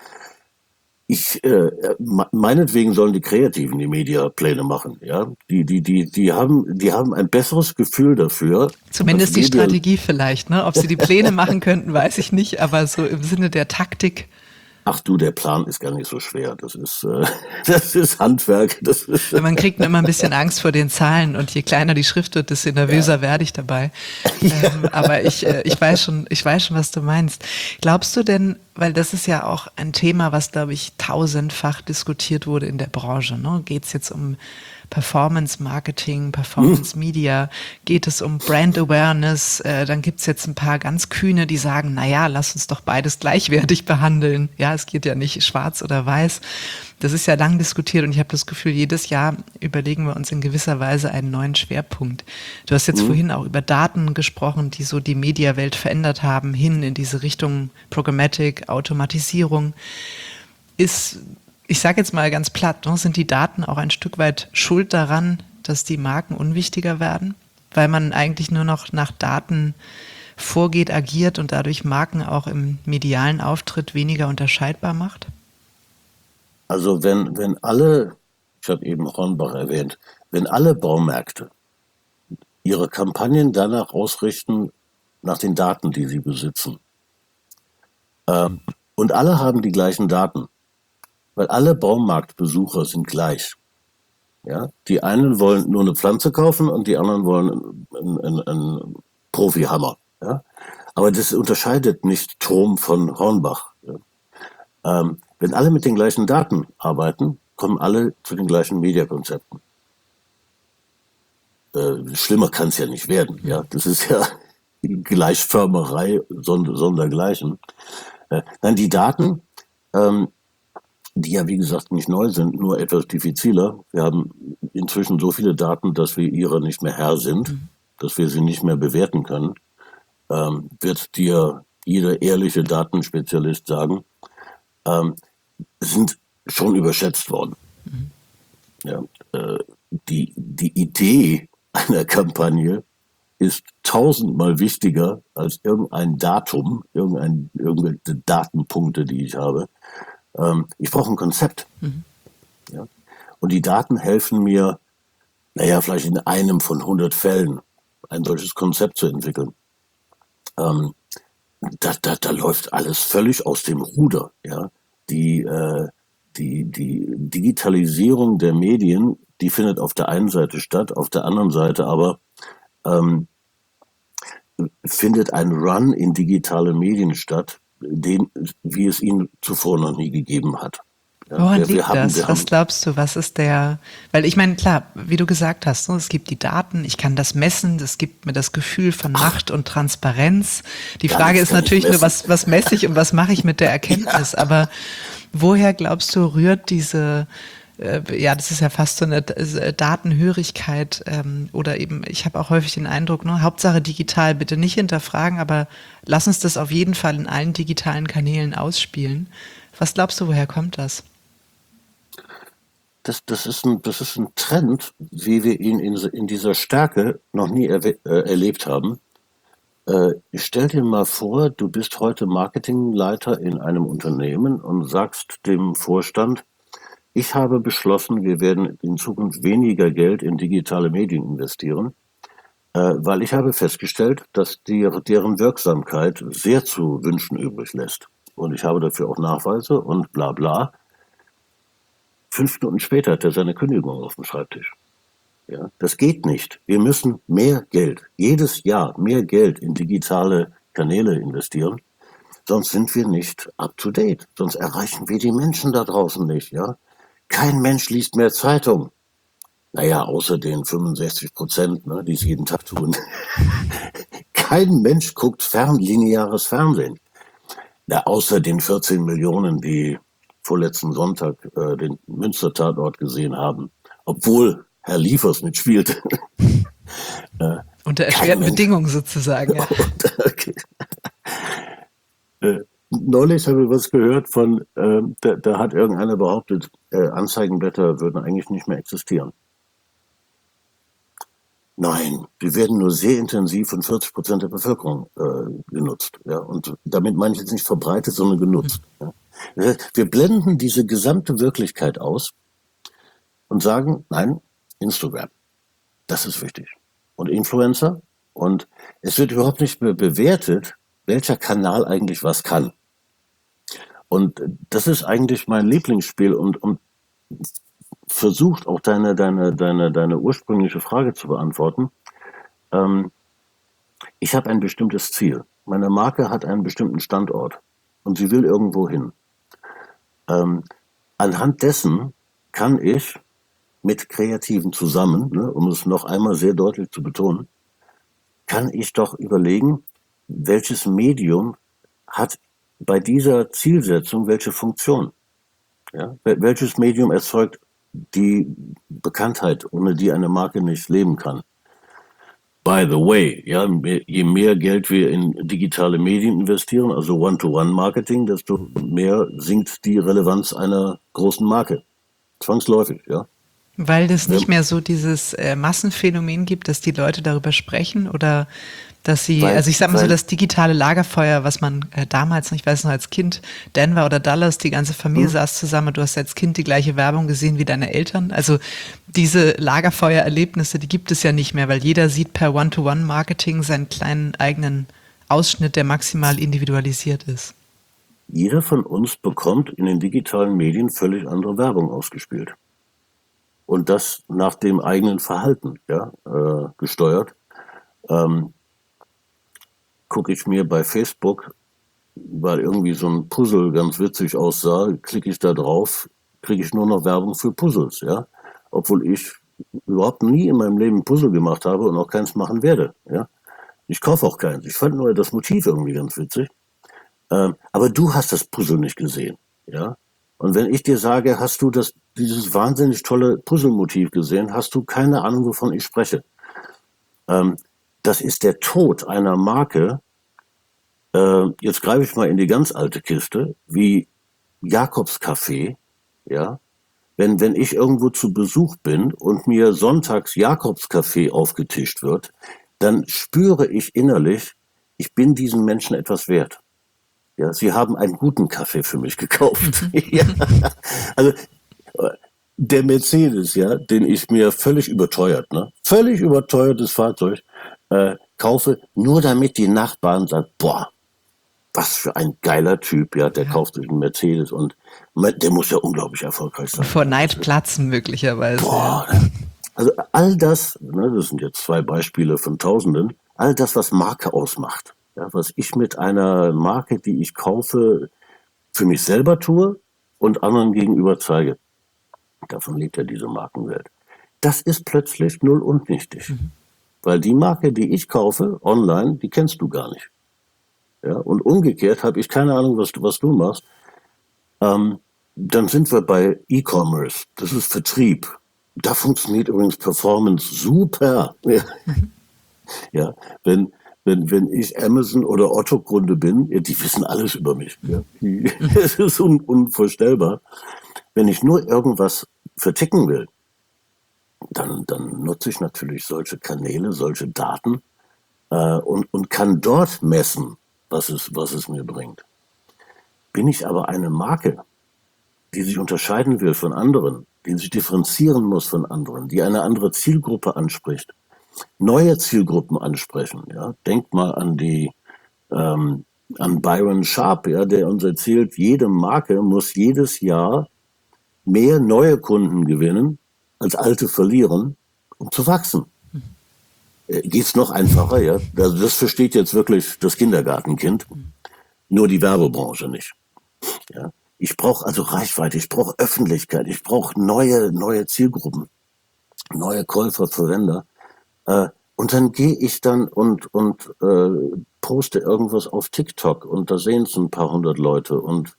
Meinetwegen sollen die Kreativen die Mediapläne machen, ja. Die haben ein besseres Gefühl dafür. Zumindest die Strategie vielleicht, ne? Ob sie die Pläne machen könnten, weiß ich nicht, aber so im Sinne der Taktik. Ach du, der Plan ist gar nicht so schwer. Das ist Handwerk. Man kriegt immer ein bisschen Angst vor den Zahlen und je kleiner die Schrift wird, desto nervöser werde ich dabei. Aber ich weiß schon, was du meinst. Glaubst du denn, weil das ist ja auch ein Thema, was, glaube ich, tausendfach diskutiert wurde in der Branche, ne? Geht es jetzt um Performance Marketing, Performance Media, geht es um Brand Awareness, dann gibt's jetzt ein paar ganz Kühne, die sagen, naja, lass uns doch beides gleichwertig behandeln. Ja, es geht ja nicht schwarz oder weiß. Das ist ja lang diskutiert und ich habe das Gefühl, jedes Jahr überlegen wir uns in gewisser Weise einen neuen Schwerpunkt. Du hast jetzt vorhin auch über Daten gesprochen, die so die Mediawelt verändert haben, hin in diese Richtung Programmatic, Automatisierung. Ich sage jetzt mal ganz platt, ne, sind die Daten auch ein Stück weit schuld daran, dass die Marken unwichtiger werden? Weil man eigentlich nur noch nach Daten vorgeht, agiert und dadurch Marken auch im medialen Auftritt weniger unterscheidbar macht? Also wenn alle, ich habe eben Hornbach erwähnt, wenn alle Baumärkte ihre Kampagnen danach ausrichten, nach den Daten, die sie besitzen, und alle haben die gleichen Daten, weil alle Baumarktbesucher sind gleich. Ja? Die einen wollen nur eine Pflanze kaufen und die anderen wollen einen Profi-Hammer. Ja? Aber das unterscheidet nicht Trom von Hornbach. Ja? Wenn alle mit den gleichen Daten arbeiten, kommen alle zu den gleichen Mediakonzepten. Schlimmer kann es ja nicht werden. Ja? Das ist ja Gleichförmerei sondergleichen. Nein, die Daten, die ja wie gesagt nicht neu sind, nur etwas diffiziler. Wir haben inzwischen so viele Daten, dass wir ihrer nicht mehr Herr sind, dass wir sie nicht mehr bewerten können, wird dir jeder ehrliche Datenspezialist sagen, sind schon überschätzt worden. Ja, die Idee einer Kampagne ist tausendmal wichtiger als irgendein Datum, irgendwelche Datenpunkte, die ich habe. Ich brauche ein Konzept. Ja? Und die Daten helfen mir, vielleicht in einem von 100 Fällen ein solches Konzept zu entwickeln. Da läuft alles völlig aus dem Ruder. Ja? Die Digitalisierung der Medien, die findet auf der einen Seite statt, auf der anderen Seite aber findet ein Run in digitale Medien statt, wie es ihn zuvor noch nie gegeben hat. Ja, woran liegt das? Was glaubst du, was ist weil ich meine, klar, wie du gesagt hast, es gibt die Daten, ich kann das messen, das gibt mir das Gefühl von Macht und Transparenz. Die Frage ist natürlich nur, was messe ich und was mache ich mit der Erkenntnis? Ja. Aber woher glaubst du, rührt diese, das ist ja fast so eine Datenhörigkeit oder eben, ich habe auch häufig den Eindruck, Hauptsache digital, bitte nicht hinterfragen, aber lass uns das auf jeden Fall in allen digitalen Kanälen ausspielen. Was glaubst du, woher kommt das? Das ist ein Trend, wie wir ihn in dieser Stärke noch nie erlebt haben. Stell dir mal vor, du bist heute Marketingleiter in einem Unternehmen und sagst dem Vorstand, ich habe beschlossen, wir werden in Zukunft weniger Geld in digitale Medien investieren, weil ich habe festgestellt, dass deren Wirksamkeit sehr zu wünschen übrig lässt. Und ich habe dafür auch Nachweise und bla bla. 5 Minuten später hat er seine Kündigung auf dem Schreibtisch. Ja, das geht nicht. Wir müssen mehr Geld, jedes Jahr mehr Geld in digitale Kanäle investieren. Sonst sind wir nicht up to date. Sonst erreichen wir die Menschen da draußen nicht. Ja? Kein Mensch liest mehr Zeitung. Außer den 65%, die es jeden Tag tun. Kein Mensch guckt lineares Fernsehen. Außer den 14 Millionen, die vorletzten Sonntag den Münster-Tatort gesehen haben. Obwohl Herr Liefers mitspielte. Unter erschwerten Bedingungen sozusagen. Ja. Neulich habe ich was gehört von, da hat irgendeiner behauptet, Anzeigenblätter würden eigentlich nicht mehr existieren. Nein, die werden nur sehr intensiv von 40% der Bevölkerung genutzt. Ja? Und damit meine ich jetzt nicht verbreitet, sondern genutzt. Ja? Das heißt, wir blenden diese gesamte Wirklichkeit aus und sagen, nein, Instagram, das ist wichtig. Und Influencer. Und es wird überhaupt nicht mehr bewertet, welcher Kanal eigentlich was kann. Und das ist eigentlich mein Lieblingsspiel und versucht auch deine ursprüngliche Frage zu beantworten. Ich habe ein bestimmtes Ziel. Meine Marke hat einen bestimmten Standort und sie will irgendwo hin. Anhand dessen kann ich mit Kreativen zusammen, ne, um es noch einmal sehr deutlich zu betonen, kann ich doch überlegen, welches Medium hat bei dieser Zielsetzung welche Funktion. Ja? Welches Medium erzeugt die Bekanntheit, ohne die eine Marke nicht leben kann. By the way, ja, je mehr Geld wir in digitale Medien investieren, also One-to-One-Marketing, desto mehr sinkt die Relevanz einer großen Marke. Zwangsläufig, ja. Weil es nicht mehr so dieses Massenphänomen gibt, dass die Leute darüber sprechen oder dass sie, also ich sag mal so, das digitale Lagerfeuer, was man damals, ich weiß noch als Kind, Denver oder Dallas, die ganze Familie saß zusammen und du hast als Kind die gleiche Werbung gesehen wie deine Eltern. Also diese Lagerfeuererlebnisse, die gibt es ja nicht mehr, weil jeder sieht per One-to-One-Marketing seinen kleinen eigenen Ausschnitt, der maximal individualisiert ist. Jeder von uns bekommt in den digitalen Medien völlig andere Werbung ausgespielt. Und das nach dem eigenen Verhalten, ja, gesteuert. Gucke ich mir bei Facebook, weil irgendwie so ein Puzzle ganz witzig aussah, klicke ich da drauf, kriege ich nur noch Werbung für Puzzles, ja. Obwohl ich überhaupt nie in meinem Leben ein Puzzle gemacht habe und auch keins machen werde, ja. Ich kaufe auch keins. Ich fand nur das Motiv irgendwie ganz witzig. Aber du hast das Puzzle nicht gesehen, ja. Und wenn ich dir sage, hast du dieses wahnsinnig tolle Puzzlemotiv gesehen, hast du keine Ahnung, wovon ich spreche. Das ist der Tod einer Marke. Jetzt greife ich mal in die ganz alte Kiste, wie Jakobscafé, ja. Wenn ich irgendwo zu Besuch bin und mir sonntags Jakobscafé aufgetischt wird, dann spüre ich innerlich, ich bin diesen Menschen etwas wert. Ja, sie haben einen guten Kaffee für mich gekauft. Ja. Also der Mercedes, ja, den ich mir völlig überteuertes Fahrzeug kaufe, nur damit die Nachbarn sagen, boah, was für ein geiler Typ, ja, der kauft sich einen Mercedes und der muss ja unglaublich erfolgreich sein. Vor Neid platzen möglicherweise. Boah, ja. Also all das, ne, das sind jetzt 2 Beispiele von Tausenden, all das, was Marke ausmacht. Ja, was ich mit einer Marke, die ich kaufe, für mich selber tue und anderen gegenüber zeige. Davon lebt ja diese Markenwelt. Das ist plötzlich null und nichtig. Weil die Marke, die ich kaufe, online, die kennst du gar nicht. Ja, und umgekehrt habe ich keine Ahnung, was du machst. Dann sind wir bei E-Commerce. Das ist Vertrieb. Da funktioniert übrigens Performance super. Ja, ja, wenn ich Amazon oder Otto-Kunde bin, ja, die wissen alles über mich. Ja. Es ist unvorstellbar. Wenn ich nur irgendwas verticken will, dann nutze ich natürlich solche Kanäle, solche Daten und kann dort messen, was es mir bringt. Bin ich aber eine Marke, die sich unterscheiden will von anderen, die sich differenzieren muss von anderen, die eine andere Zielgruppe anspricht, neue Zielgruppen ansprechen. Ja? Denkt mal an an Byron Sharp, ja, der uns erzählt, jede Marke muss jedes Jahr mehr neue Kunden gewinnen, als alte verlieren, um zu wachsen. Geht's noch einfacher, ja? Also das versteht jetzt wirklich das Kindergartenkind, nur die Werbebranche nicht. Ja? Ich brauche also Reichweite, ich brauche Öffentlichkeit, ich brauche neue Zielgruppen, neue Käufer, Verwender. Und dann gehe ich dann und poste irgendwas auf TikTok und da sehen es ein paar hundert Leute. Und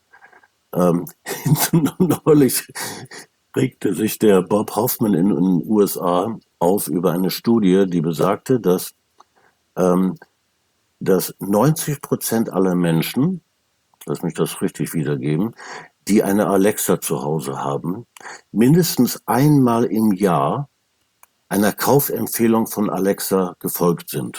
neulich regte sich der Bob Hoffman in den USA auf über eine Studie, die besagte, dass 90% aller Menschen, lass mich das richtig wiedergeben, die eine Alexa zu Hause haben, mindestens einmal im Jahr einer Kaufempfehlung von Alexa gefolgt sind.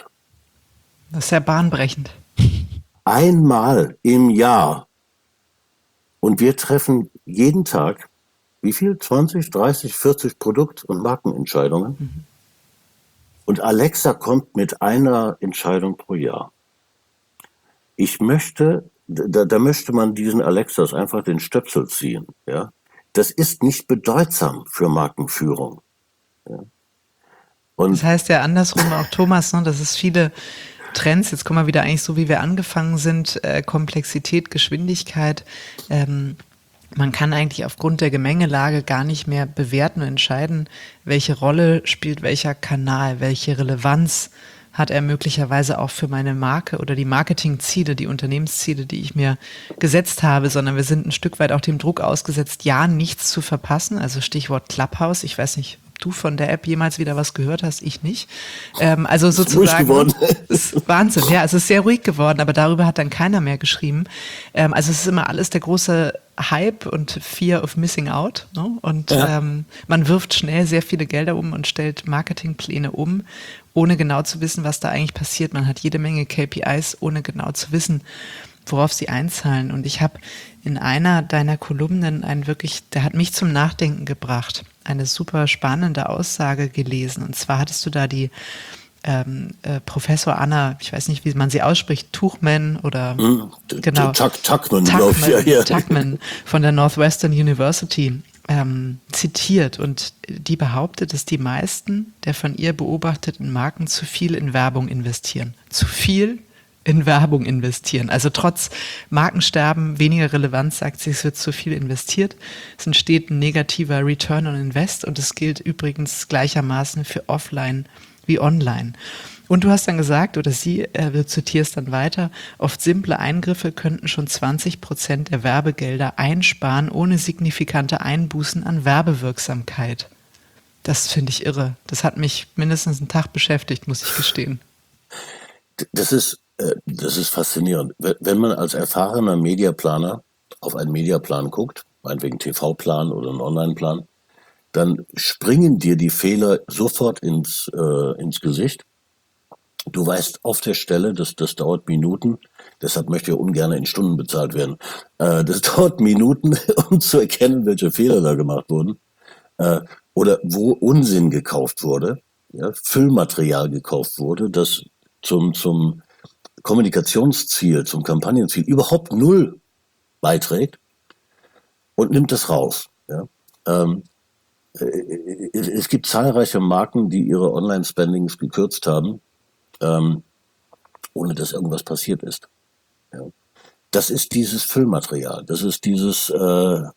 Das ist ja bahnbrechend. Einmal im Jahr. Und wir treffen jeden Tag, wie viel? 20, 30, 40 Produkt- und Markenentscheidungen. Und Alexa kommt mit einer Entscheidung pro Jahr. Ich möchte, da möchte man diesen Alexas einfach den Stöpsel ziehen. Ja? Das ist nicht bedeutsam für Markenführung. Ja? Das heißt ja andersrum auch, Thomas, ne, dass es viele Trends, jetzt kommen wir wieder eigentlich so, wie wir angefangen sind, Komplexität, Geschwindigkeit. Man kann eigentlich aufgrund der Gemengelage gar nicht mehr bewerten und entscheiden, welche Rolle spielt welcher Kanal, welche Relevanz hat er möglicherweise auch für meine Marke oder die Marketingziele, die Unternehmensziele, die ich mir gesetzt habe, sondern wir sind ein Stück weit auch dem Druck ausgesetzt, ja, nichts zu verpassen. Also Stichwort Clubhouse. Ich weiß nicht, ob du von der App jemals wieder was gehört hast, ich nicht. Also sozusagen, ist Wahnsinn. Ja, es ist sehr ruhig geworden, aber darüber hat dann keiner mehr geschrieben. Also es ist immer alles der große Hype und Fear of Missing Out. Ne? Und man wirft schnell sehr viele Gelder um und stellt Marketingpläne um, ohne genau zu wissen, was da eigentlich passiert. Man hat jede Menge KPIs, ohne genau zu wissen, worauf sie einzahlen. Und ich habe in einer deiner Kolumnen der hat mich zum Nachdenken gebracht, eine super spannende Aussage gelesen. Und zwar hattest du da die Professor Anna, ich weiß nicht, wie man sie ausspricht, Tuchman oder genau. Tuckman, glaube ich. Ja. Tuckman von der Northwestern University zitiert, und die behauptet, dass die meisten der von ihr beobachteten Marken zu viel in Werbung investieren. Zu viel in Werbung investieren. Also trotz Markensterben, weniger Relevanz, sagt sie, es wird zu viel investiert. Es entsteht ein negativer Return on Invest, und das gilt übrigens gleichermaßen für Offline wie Online. Und du hast dann gesagt, oder du zitierst dann weiter, oft simple Eingriffe könnten schon 20% der Werbegelder einsparen, ohne signifikante Einbußen an Werbewirksamkeit. Das finde ich irre. Das hat mich mindestens einen Tag beschäftigt, muss ich gestehen. Das ist faszinierend. Wenn man als erfahrener Mediaplaner auf einen Mediaplan guckt, meinetwegen TV-Plan oder einen Online-Plan, dann springen dir die Fehler sofort ins Gesicht. Du weißt auf der Stelle, das dauert Minuten, deshalb möchte ich ungern in Stunden bezahlt werden. Das dauert Minuten, um zu erkennen, welche Fehler da gemacht wurden. Oder wo Unsinn gekauft wurde, ja, Füllmaterial gekauft wurde, das zum Kommunikationsziel, zum Kampagnenziel überhaupt null beiträgt, und nimmt es raus. Ja. Es gibt zahlreiche Marken, die ihre Online-Spendings gekürzt haben, ohne dass irgendwas passiert ist. Ja. Das ist dieses Füllmaterial, das ist dieser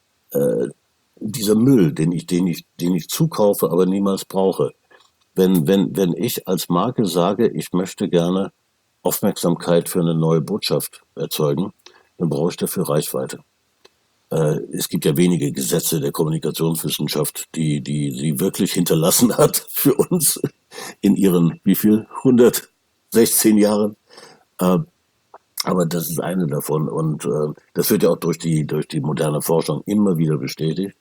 Müll, den ich zukaufe, aber niemals brauche. Wenn ich als Marke sage, ich möchte gerne Aufmerksamkeit für eine neue Botschaft erzeugen, dann brauche ich dafür Reichweite. Es gibt ja wenige Gesetze der Kommunikationswissenschaft, die sie wirklich hinterlassen hat für uns in ihren, 116 Jahren. Aber das ist eine davon, und das wird ja auch durch die moderne Forschung immer wieder bestätigt.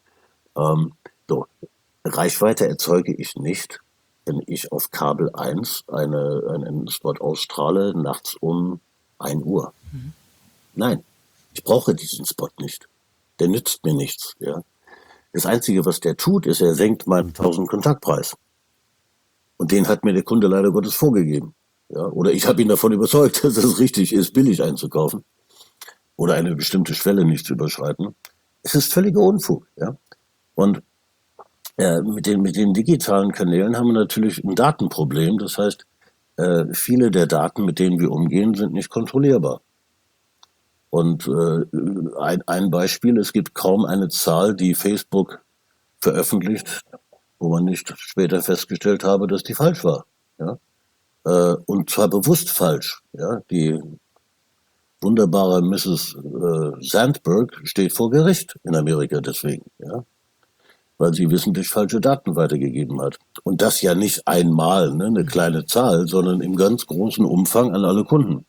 Reichweite erzeuge ich nicht, wenn ich auf Kabel 1 einen Spot ausstrahle, nachts um 1 Uhr. Nein, ich brauche diesen Spot nicht. Der nützt mir nichts. Ja. Das Einzige, was der tut, ist, er senkt meinen 1000 Kontaktpreis. Und den hat mir der Kunde leider Gottes vorgegeben. Ja. Oder ich habe ihn davon überzeugt, dass es richtig ist, billig einzukaufen oder eine bestimmte Schwelle nicht zu überschreiten. Es ist völliger Unfug. Ja. Und mit den digitalen Kanälen haben wir natürlich ein Datenproblem. Das heißt, viele der Daten, mit denen wir umgehen, sind nicht kontrollierbar. Und ein Beispiel, es gibt kaum eine Zahl, die Facebook veröffentlicht, wo man nicht später festgestellt habe, dass die falsch war. Ja? Und zwar bewusst falsch. Ja? Die wunderbare Mrs. Sandberg steht vor Gericht in Amerika deswegen, ja? Weil sie wissentlich falsche Daten weitergegeben hat. Und das ja nicht einmal, ne, eine kleine Zahl, sondern im ganz großen Umfang an alle Kunden.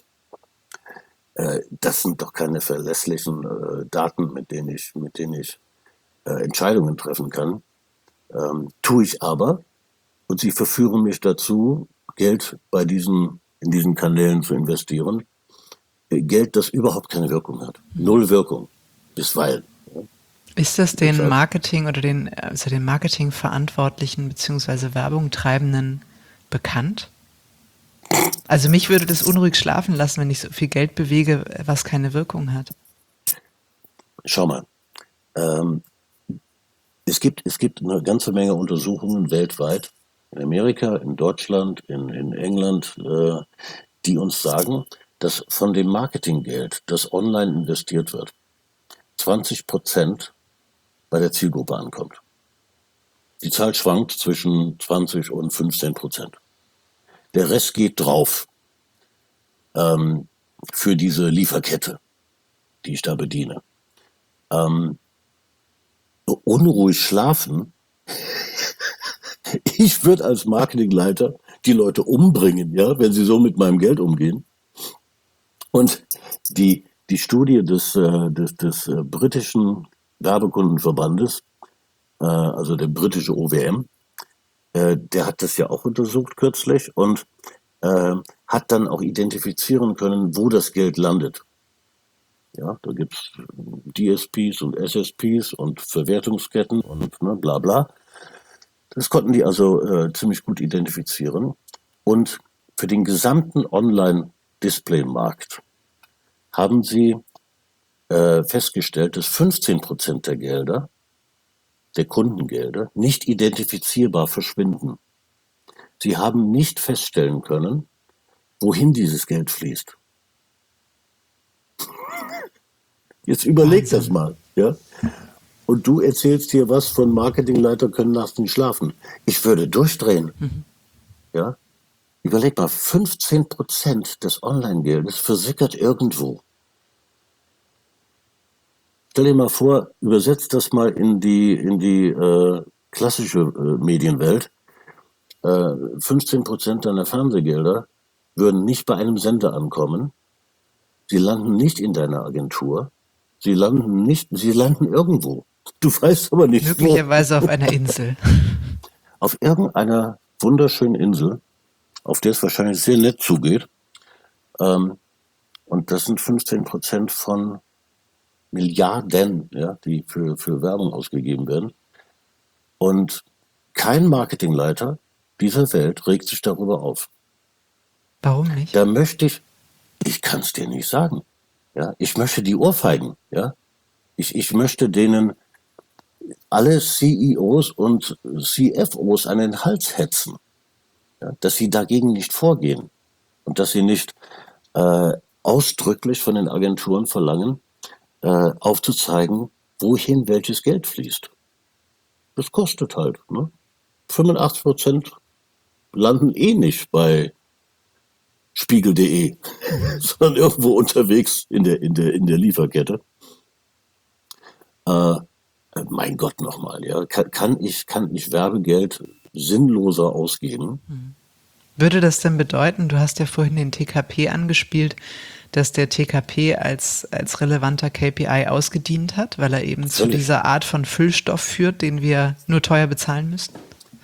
Das sind doch keine verlässlichen Daten, mit denen ich Entscheidungen treffen kann. Tue ich aber, und sie verführen mich dazu, Geld in diesen Kanälen zu investieren. Geld, das überhaupt keine Wirkung hat. Null Wirkung. Bisweilen. Ja. Ist das den Deshalb, Marketing oder den Marketingverantwortlichen bzw. Werbung Treibenden bekannt? Also mich würde das unruhig schlafen lassen, wenn ich so viel Geld bewege, was keine Wirkung hat. schau mal, ähm, es gibt eine ganze Menge Untersuchungen weltweit, in Amerika, in Deutschland, in England, die uns sagen, dass von dem Marketinggeld, das online investiert wird, 20% bei der Zielgruppe ankommt. Die Zahl schwankt zwischen 20 und 15%. Der Rest geht drauf ähm, für diese Lieferkette, die ich da bediene. Ähm, unruhig schlafen, ich würde als Marketingleiter die Leute umbringen, ja, wenn sie so mit meinem Geld umgehen. Und die Studie des britischen Werbekundenverbandes, also der britische OWM, der hat das ja auch untersucht kürzlich und hat dann auch identifizieren können, wo das Geld landet. Ja, da gibt's DSPs und SSPs und Verwertungsketten und ne, bla bla. Das konnten die also ziemlich gut identifizieren. Und für den gesamten Online-Display-Markt haben sie festgestellt, dass 15% der Gelder, der Kundengelder, nicht identifizierbar verschwinden. Sie haben nicht feststellen können, wohin dieses Geld fließt. Jetzt überleg das mal, ja? Und du erzählst hier was von Marketingleiter können nachts nicht schlafen. Ich würde durchdrehen, ja? Überleg mal, 15% des Online-Geldes versickert irgendwo. Stell dir mal vor, übersetzt das mal in die klassische Medienwelt. 15% deiner Fernsehgelder würden nicht bei einem Sender ankommen. Sie landen nicht in deiner Agentur. Sie landen irgendwo. Du weißt aber nicht wo. Möglicherweise auf einer Insel. Auf irgendeiner wunderschönen Insel, auf der es wahrscheinlich sehr nett zugeht. Und das sind 15% von Milliarden, ja, die für Werbung ausgegeben werden. Und kein Marketingleiter dieser Welt regt sich darüber auf. Warum nicht? Da möchte ich kann es dir nicht sagen. Ja, ich möchte die ohrfeigen. Ja, ich möchte denen alle CEOs und CFOs an den Hals hetzen, ja, dass sie dagegen nicht vorgehen und dass sie nicht ausdrücklich von den Agenturen verlangen, aufzuzeigen, wohin welches Geld fließt. Das kostet halt. Ne? 85% landen eh nicht bei Spiegel.de, sondern irgendwo unterwegs in der Lieferkette. Mein Gott nochmal, ja. Kann ich Werbegeld sinnloser ausgeben? Würde das denn bedeuten, du hast ja vorhin den TKP angespielt, dass der TKP als relevanter KPI ausgedient hat, weil er eben zu dieser Art von Füllstoff führt, den wir nur teuer bezahlen müssten?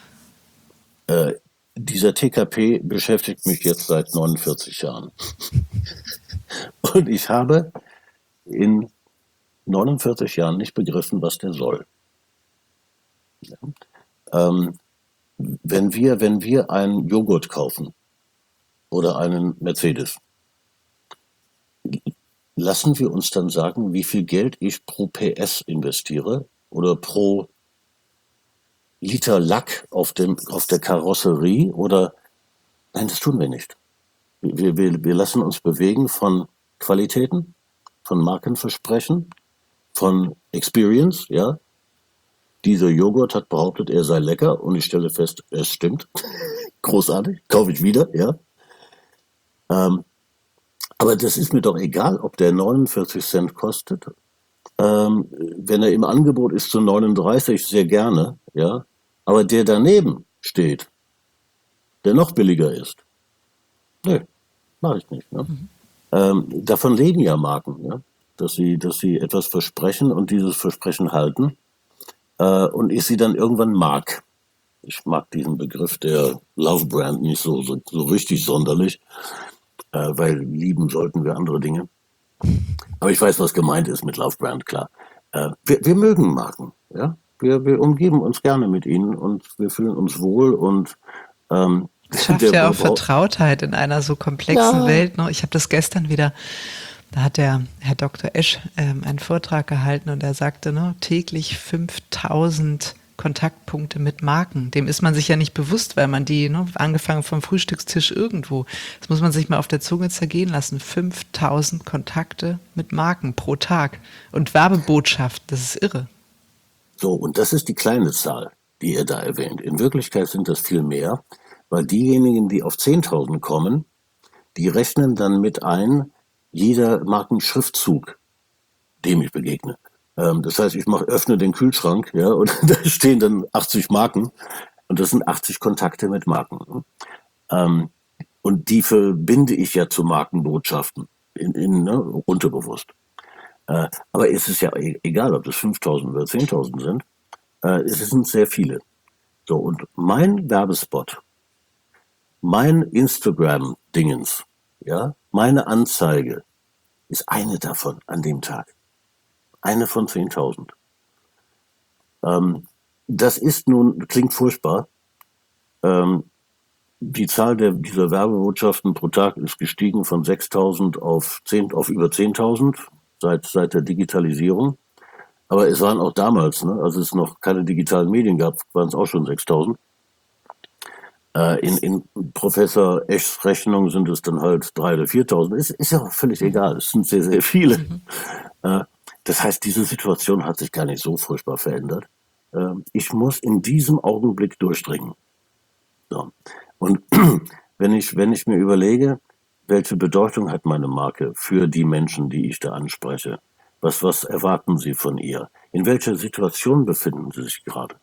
Dieser TKP beschäftigt mich jetzt seit 49 Jahren. Und ich habe in 49 Jahren nicht begriffen, was der soll. Ja. Wenn wir einen Joghurt kaufen oder einen Mercedes, lassen wir uns dann sagen, wie viel Geld ich pro PS investiere oder pro Liter Lack auf der Karosserie oder nein, das tun wir nicht. Wir lassen uns bewegen von Qualitäten, von Markenversprechen, von Experience, ja. Dieser Joghurt hat behauptet, er sei lecker und ich stelle fest, es stimmt. Großartig, kaufe ich wieder, ja. Aber das ist mir doch egal, ob der 49 Cent kostet. Wenn er im Angebot ist zu 39, sehr gerne, ja. Aber der daneben steht, der noch billiger ist, nee, mache ich nicht. Ne? Davon leben ja Marken, ja? Dass sie etwas versprechen und dieses Versprechen halten und ich sie dann irgendwann mag. Ich mag diesen Begriff der Love Brand nicht so richtig sonderlich, weil lieben sollten wir andere Dinge. Aber ich weiß, was gemeint ist mit Love Brand, klar. Wir mögen Marken, ja. Wir umgeben uns gerne mit ihnen und wir fühlen uns wohl und Es schafft der ja auch Verbrauch, Vertrautheit in einer so komplexen ja, Welt. Ne? Ich habe das gestern wieder, da hat der Herr Dr. Esch einen Vortrag gehalten und er sagte, ne, täglich 5000 Kontaktpunkte mit Marken. Dem ist man sich ja nicht bewusst, weil man die, ne, angefangen vom Frühstückstisch irgendwo, das muss man sich mal auf der Zunge zergehen lassen, 5000 Kontakte mit Marken pro Tag und Werbebotschaften, das ist irre. so, und das ist die kleine Zahl, die ihr da erwähnt. In Wirklichkeit sind das viel mehr, weil diejenigen, die auf 10.000 kommen, die rechnen dann mit ein, jeder Markenschriftzug, dem ich begegne. Das heißt, öffne den Kühlschrank, ja, und da stehen dann 80 Marken und das sind 80 Kontakte mit Marken. Ähm, und die verbinde ich ja zu Markenbotschaften, ne, unterbewusst. Aber es ist ja egal, ob das 5.000 oder 10.000 sind, es sind sehr viele. So, und mein Werbespot, mein Instagram-Dingens, ja, meine Anzeige ist eine davon an dem Tag. Eine von 10.000. Ähm, Das ist nun, klingt furchtbar. Ähm, Die Zahl dieser Werbebotschaften pro Tag ist gestiegen von 6.000 auf über 10.000 seit der Digitalisierung. Aber es waren auch damals, ne, als es noch keine digitalen Medien gab, waren es auch schon 6.000. In Professor Eschs Rechnung sind es dann halt 3.000 oder 4.000. Ist ja auch völlig egal. Es sind sehr, sehr viele. Das heißt, diese Situation hat sich gar nicht so furchtbar verändert. Ich muss in diesem Augenblick durchdringen. So. Und wenn ich mir überlege, welche Bedeutung hat meine Marke für die Menschen, die ich da anspreche? Was erwarten sie von ihr? In welcher Situation befinden sie sich gerade?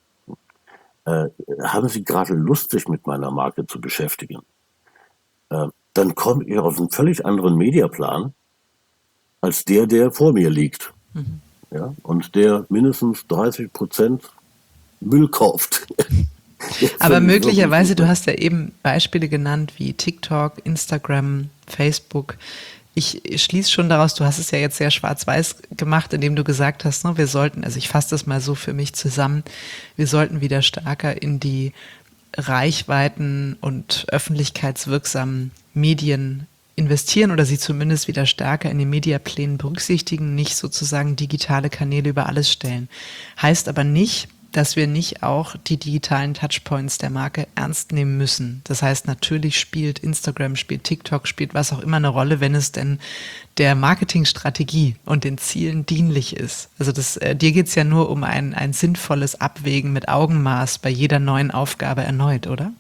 Haben sie gerade Lust, sich mit meiner Marke zu beschäftigen? Dann kommt ihr auf einen völlig anderen Mediaplan als der vor mir liegt. Ja? Und der mindestens 30% Müll kauft. Aber möglicherweise, du hast ja eben Beispiele genannt wie TikTok, Instagram, Facebook. Ich schließe schon daraus, du hast es ja jetzt sehr schwarz-weiß gemacht, indem du gesagt hast, ne, wir sollten, also ich fasse das mal so für mich zusammen, wir sollten wieder stärker in die Reichweiten und öffentlichkeitswirksamen Medien investieren oder sie zumindest wieder stärker in den Mediaplänen berücksichtigen, nicht sozusagen digitale Kanäle über alles stellen. Heißt aber nicht, dass wir nicht auch die digitalen Touchpoints der Marke ernst nehmen müssen. Das heißt, natürlich spielt Instagram, spielt TikTok, spielt was auch immer eine Rolle, wenn es denn der Marketingstrategie und den Zielen dienlich ist. Also dir geht es ja nur um ein sinnvolles Abwägen mit Augenmaß bei jeder neuen Aufgabe erneut, oder?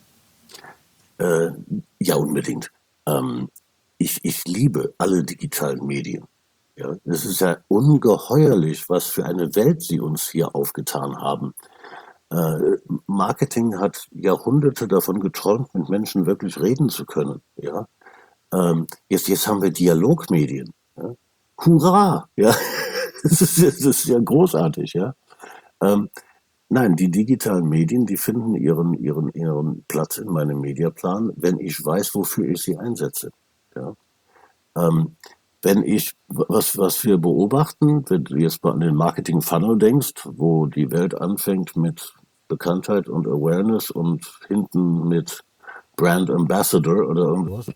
Ja, unbedingt. Ich liebe alle digitalen Medien. Ja, es ist ja ungeheuerlich, was für eine Welt sie uns hier aufgetan haben. Marketing hat Jahrhunderte davon geträumt, mit Menschen wirklich reden zu können. Ja? Jetzt haben wir Dialogmedien. Ja? Hurra! Ja? Das ist ja großartig. Ja? Nein, die digitalen Medien, die finden ihren Platz in meinem Mediaplan, wenn ich weiß, wofür ich sie einsetze. Ja? Wenn ich, was wir beobachten, wenn du jetzt mal an den Marketing-Funnel denkst, wo die Welt anfängt mit Bekanntheit und Awareness und hinten mit Brand Ambassador oder irgendwas,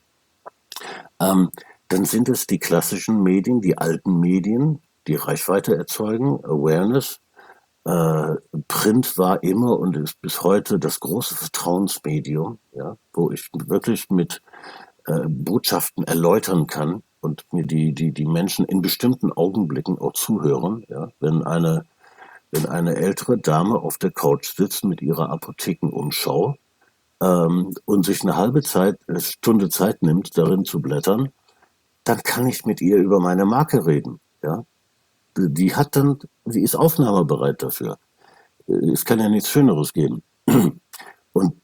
dann sind es die klassischen Medien, die alten Medien, die Reichweite erzeugen, Awareness. Print war immer und ist bis heute das große Vertrauensmedium, ja, wo ich wirklich mit Botschaften erläutern kann und mir die Menschen in bestimmten Augenblicken auch zuhören. Ja? Wenn eine ältere Dame auf der Couch sitzt mit ihrer Apothekenumschau und sich eine Stunde Zeit nimmt, darin zu blättern, dann kann ich mit ihr über meine Marke reden. Ja? Sie ist aufnahmebereit dafür. Es kann ja nichts Schöneres geben. Und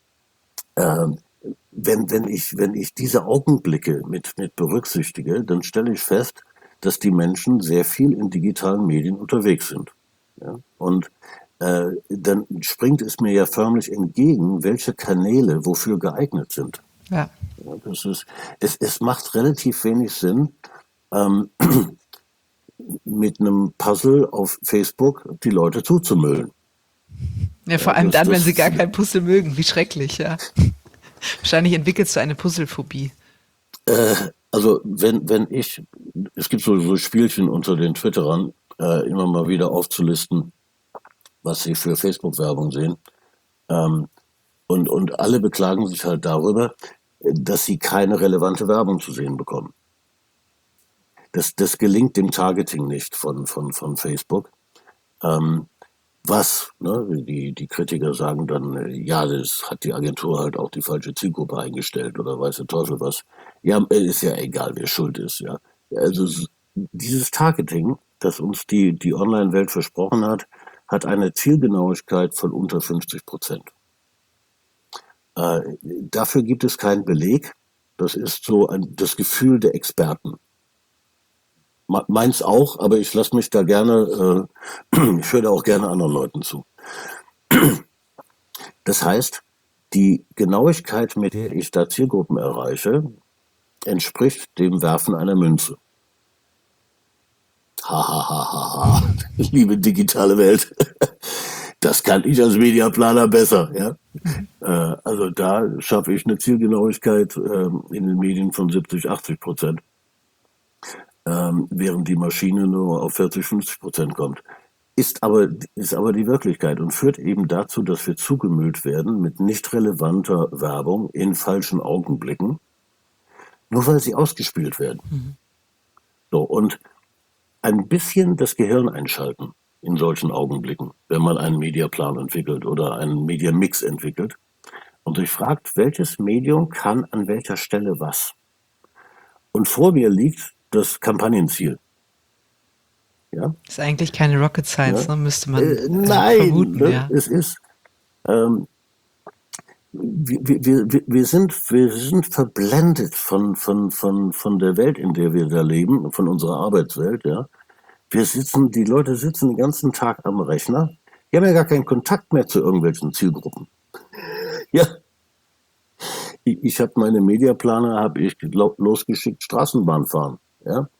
wenn ich diese Augenblicke mit berücksichtige, dann stelle ich fest, dass die Menschen sehr viel in digitalen Medien unterwegs sind. Ja? Und dann springt es mir ja förmlich entgegen, welche Kanäle wofür geeignet sind. Ja. Ja, es macht relativ wenig Sinn, mit einem Puzzle auf Facebook die Leute zuzumüllen. Ja, vor Ja, allem dann, wenn sie gar das, kein Puzzle mögen. Wie schrecklich, ja. Wahrscheinlich entwickelst du eine Puzzlephobie. also es gibt so Spielchen unter den Twitterern, immer mal wieder aufzulisten, was sie für Facebook-Werbung sehen. Ähm, und alle beklagen sich halt darüber, dass sie keine relevante Werbung zu sehen bekommen. Das gelingt dem Targeting nicht von Facebook. Ähm, die Kritiker sagen dann, ja, das hat die Agentur halt auch die falsche Zielgruppe eingestellt oder weiß der Teufel was. Ja, ist ja egal, wer schuld ist, ja. Also dieses Targeting, das uns die Online-Welt versprochen hat, hat eine Zielgenauigkeit von unter 50%. Dafür gibt es keinen Beleg. Das ist so das Gefühl der Experten. Meins auch, aber ich lasse mich da gerne, ich höre da auch gerne anderen Leuten zu. Das heißt, die Genauigkeit, mit der ich da Zielgruppen erreiche, entspricht dem Werfen einer Münze. Ha, ha, ha, ha, ha. Liebe digitale Welt. Das kann ich als Mediaplaner besser, ja. Also da schaffe ich eine Zielgenauigkeit in den Medien von 70-80%, während die Maschine nur auf 40-50% kommt. Ist aber die Wirklichkeit und führt eben dazu, dass wir zugemüllt werden mit nicht relevanter Werbung in falschen Augenblicken, nur weil sie ausgespielt werden. So, und ein bisschen das Gehirn einschalten in solchen Augenblicken, wenn man einen Mediaplan entwickelt oder einen Mediamix entwickelt und sich fragt, welches Medium kann an welcher Stelle was. Und vor mir liegt das Kampagnenziel. Ja? Ist eigentlich keine Rocket Science, Ja? ne? Müsste man Nein, vermuten, ne? ja. Es ist, ähm, wir sind verblendet von der Welt, in der wir da leben, von unserer Arbeitswelt, ja. Die Leute sitzen den ganzen Tag am Rechner. Die haben ja gar keinen Kontakt mehr zu irgendwelchen Zielgruppen. Ja, ich habe meine Mediaplaner, habe ich losgeschickt, Straßenbahn fahren, ja.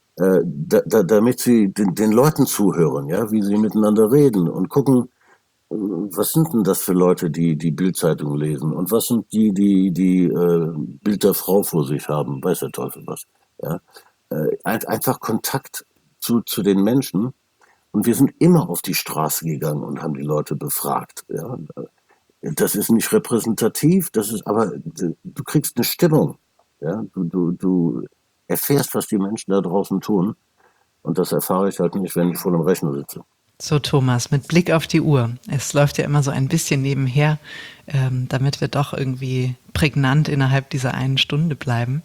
Damit sie den Leuten zuhören, ja, wie sie miteinander reden und gucken, was sind denn das für Leute, die Bildzeitung lesen und was sind die Bild der Frau vor sich haben, weiß der Teufel was. Ja? Einfach Kontakt zu den Menschen und wir sind immer auf die Straße gegangen und haben die Leute befragt. Ja? Das ist nicht repräsentativ, aber du kriegst eine Stimmung. Ja? Du erfährst, was die Menschen da draußen tun und das erfahre ich halt nicht, wenn ich vor dem Rechner sitze. So, Thomas, mit Blick auf die Uhr. Es läuft ja immer so ein bisschen nebenher, damit wir doch irgendwie prägnant innerhalb dieser einen Stunde bleiben.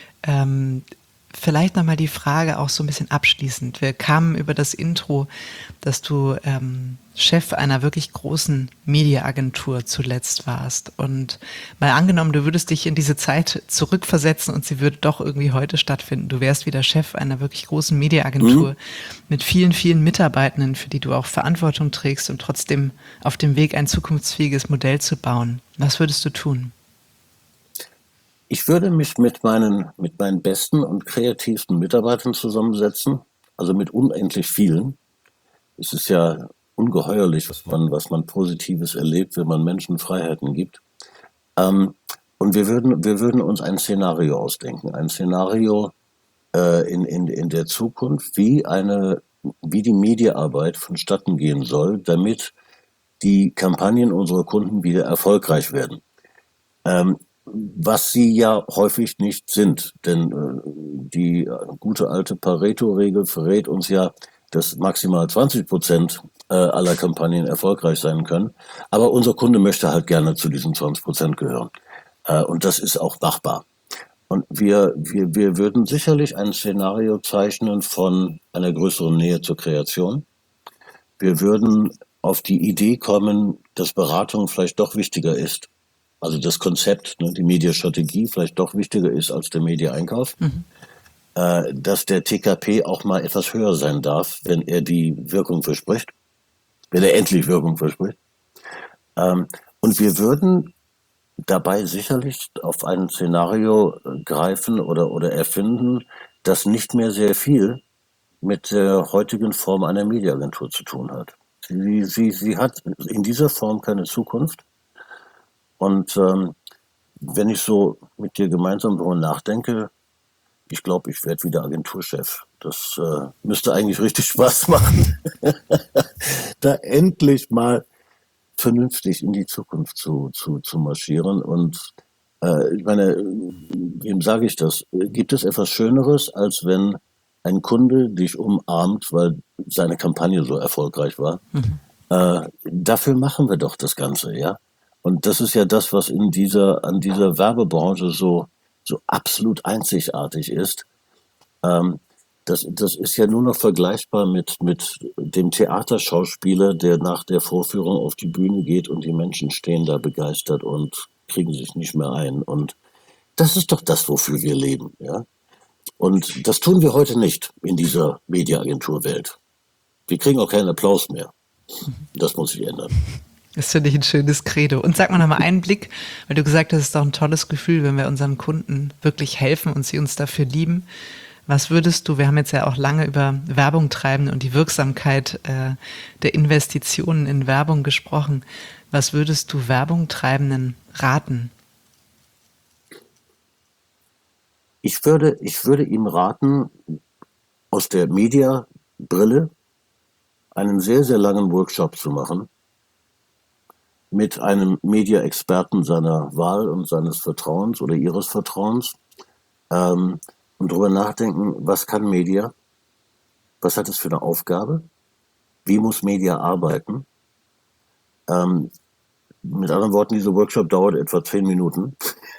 Vielleicht nochmal die Frage auch so ein bisschen abschließend. Wir kamen über das Intro, dass du Chef einer wirklich großen Mediaagentur zuletzt warst. Und mal angenommen, du würdest dich in diese Zeit zurückversetzen und sie würde doch irgendwie heute stattfinden. Du wärst wieder Chef einer wirklich großen Mediaagentur mit vielen, vielen Mitarbeitenden, für die du auch Verantwortung trägst und trotzdem auf dem Weg, ein zukunftsfähiges Modell zu bauen. Was würdest du tun? Ich würde mich mit meinen besten und kreativsten Mitarbeitern zusammensetzen, also mit unendlich vielen. Es ist ja ungeheuerlich, was man Positives erlebt, wenn man Menschen Freiheiten gibt. Und wir würden uns ein Szenario ausdenken, ein Szenario in der Zukunft, wie die Mediaarbeit vonstatten gehen soll, damit die Kampagnen unserer Kunden wieder erfolgreich werden. Was sie ja häufig nicht sind, denn die gute alte Pareto-Regel verrät uns ja, dass maximal 20% aller Kampagnen erfolgreich sein können. Aber unser Kunde möchte halt gerne zu diesen 20% gehören. Und das ist auch machbar. Und wir würden sicherlich ein Szenario zeichnen von einer größeren Nähe zur Kreation. Wir würden auf die Idee kommen, dass Beratung vielleicht doch wichtiger ist. Also das Konzept, ne, die Mediastrategie vielleicht doch wichtiger ist als der Mediaeinkauf. Dass der TKP auch mal etwas höher sein darf, wenn er die Wirkung verspricht. Wenn er endlich Wirkung verspricht. Und wir würden dabei sicherlich auf ein Szenario greifen oder erfinden, das nicht mehr sehr viel mit der heutigen Form einer Mediaagentur zu tun hat. Sie hat in dieser Form keine Zukunft. Und wenn ich so mit dir gemeinsam darüber nachdenke, ich glaube, ich werde wieder Agenturchef. Das müsste eigentlich richtig Spaß machen, da endlich mal vernünftig in die Zukunft zu marschieren. Und ich meine, wem sage ich das? Gibt es etwas Schöneres, als wenn ein Kunde dich umarmt, weil seine Kampagne so erfolgreich war? Dafür machen wir doch das Ganze, ja. Und das ist ja das, was an dieser Werbebranche so absolut einzigartig ist. Das ist ja nur noch vergleichbar mit dem Theaterschauspieler, der nach der Vorführung auf die Bühne geht und die Menschen stehen da begeistert und kriegen sich nicht mehr ein. Und das ist doch das, wofür wir leben, ja. Und das tun wir heute nicht in dieser Mediaagenturwelt. Wir kriegen auch keinen Applaus mehr. Das muss sich ändern. Das finde ich ein schönes Credo. Und sag mal noch mal einen Blick, weil du gesagt hast, es ist doch ein tolles Gefühl, wenn wir unseren Kunden wirklich helfen und sie uns dafür lieben. Was würdest du, wir haben jetzt ja auch lange über Werbung treiben und die Wirksamkeit der Investitionen in Werbung gesprochen. Was würdest du Werbung Treibenden raten? Ich würde ihm raten, aus der Media-Brille einen sehr, sehr langen Workshop zu machen mit einem Media-Experten seiner Wahl und seines Vertrauens oder ihres Vertrauens und darüber nachdenken, was kann Media, was hat es für eine Aufgabe, wie muss Media arbeiten. Mit anderen Worten, dieser Workshop dauert etwa 10 Minuten,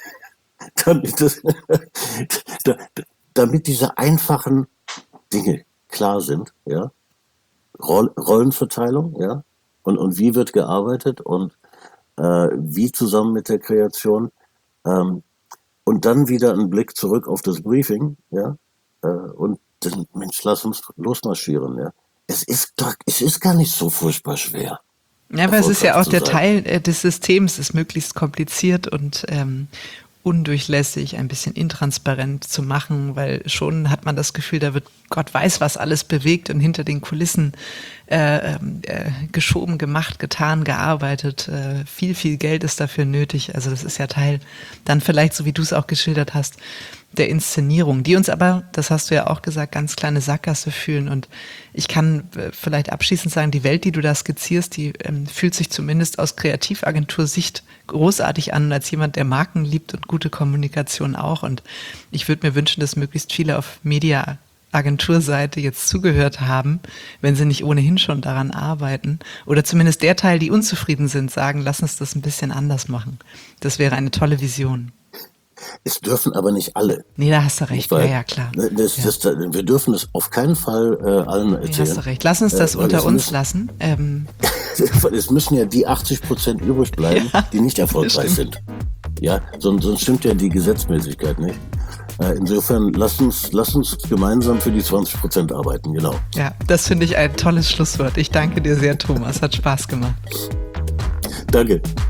damit diese einfachen Dinge klar sind, ja, Rollenverteilung, ja, und wie wird gearbeitet und wie zusammen mit der Kreation und dann wieder einen Blick zurück auf das Briefing, ja, und dann, Mensch, lass uns losmarschieren, ja. Es ist gar nicht so furchtbar schwer. Ja, aber es ist ja auch der Teil des Systems, ist möglichst kompliziert und undurchlässig, ein bisschen intransparent zu machen, weil schon hat man das Gefühl, da wird Gott weiß was alles bewegt und hinter den Kulissen geschoben, gemacht, getan, gearbeitet. Viel, viel Geld ist dafür nötig. Also das ist ja Teil dann vielleicht, so wie du es auch geschildert hast, der Inszenierung, die uns aber, das hast du ja auch gesagt, ganz kleine Sackgasse fühlen. Und ich kann vielleicht abschließend sagen, die Welt, die du da skizzierst, die fühlt sich zumindest aus Kreativagentur-Sicht großartig an, als jemand, der Marken liebt und gute Kommunikation auch. Und ich würde mir wünschen, dass möglichst viele auf Media-Agenturseite jetzt zugehört haben, wenn sie nicht ohnehin schon daran arbeiten. Oder zumindest der Teil, die unzufrieden sind, sagen, lass uns das ein bisschen anders machen. Das wäre eine tolle Vision. Es dürfen aber nicht alle. Nee, da hast du recht. Weil, ja, klar. Wir dürfen es auf keinen Fall allen erzählen. Nee, hast du recht. Lass uns das unter uns lassen. Es müssen ja die 80% übrig bleiben, die nicht erfolgreich sind. Ja, sonst stimmt ja die Gesetzmäßigkeit nicht. Insofern lass uns gemeinsam für die 20% arbeiten, genau. Ja, das finde ich ein tolles Schlusswort. Ich danke dir sehr, Thomas. Hat Spaß gemacht. Danke.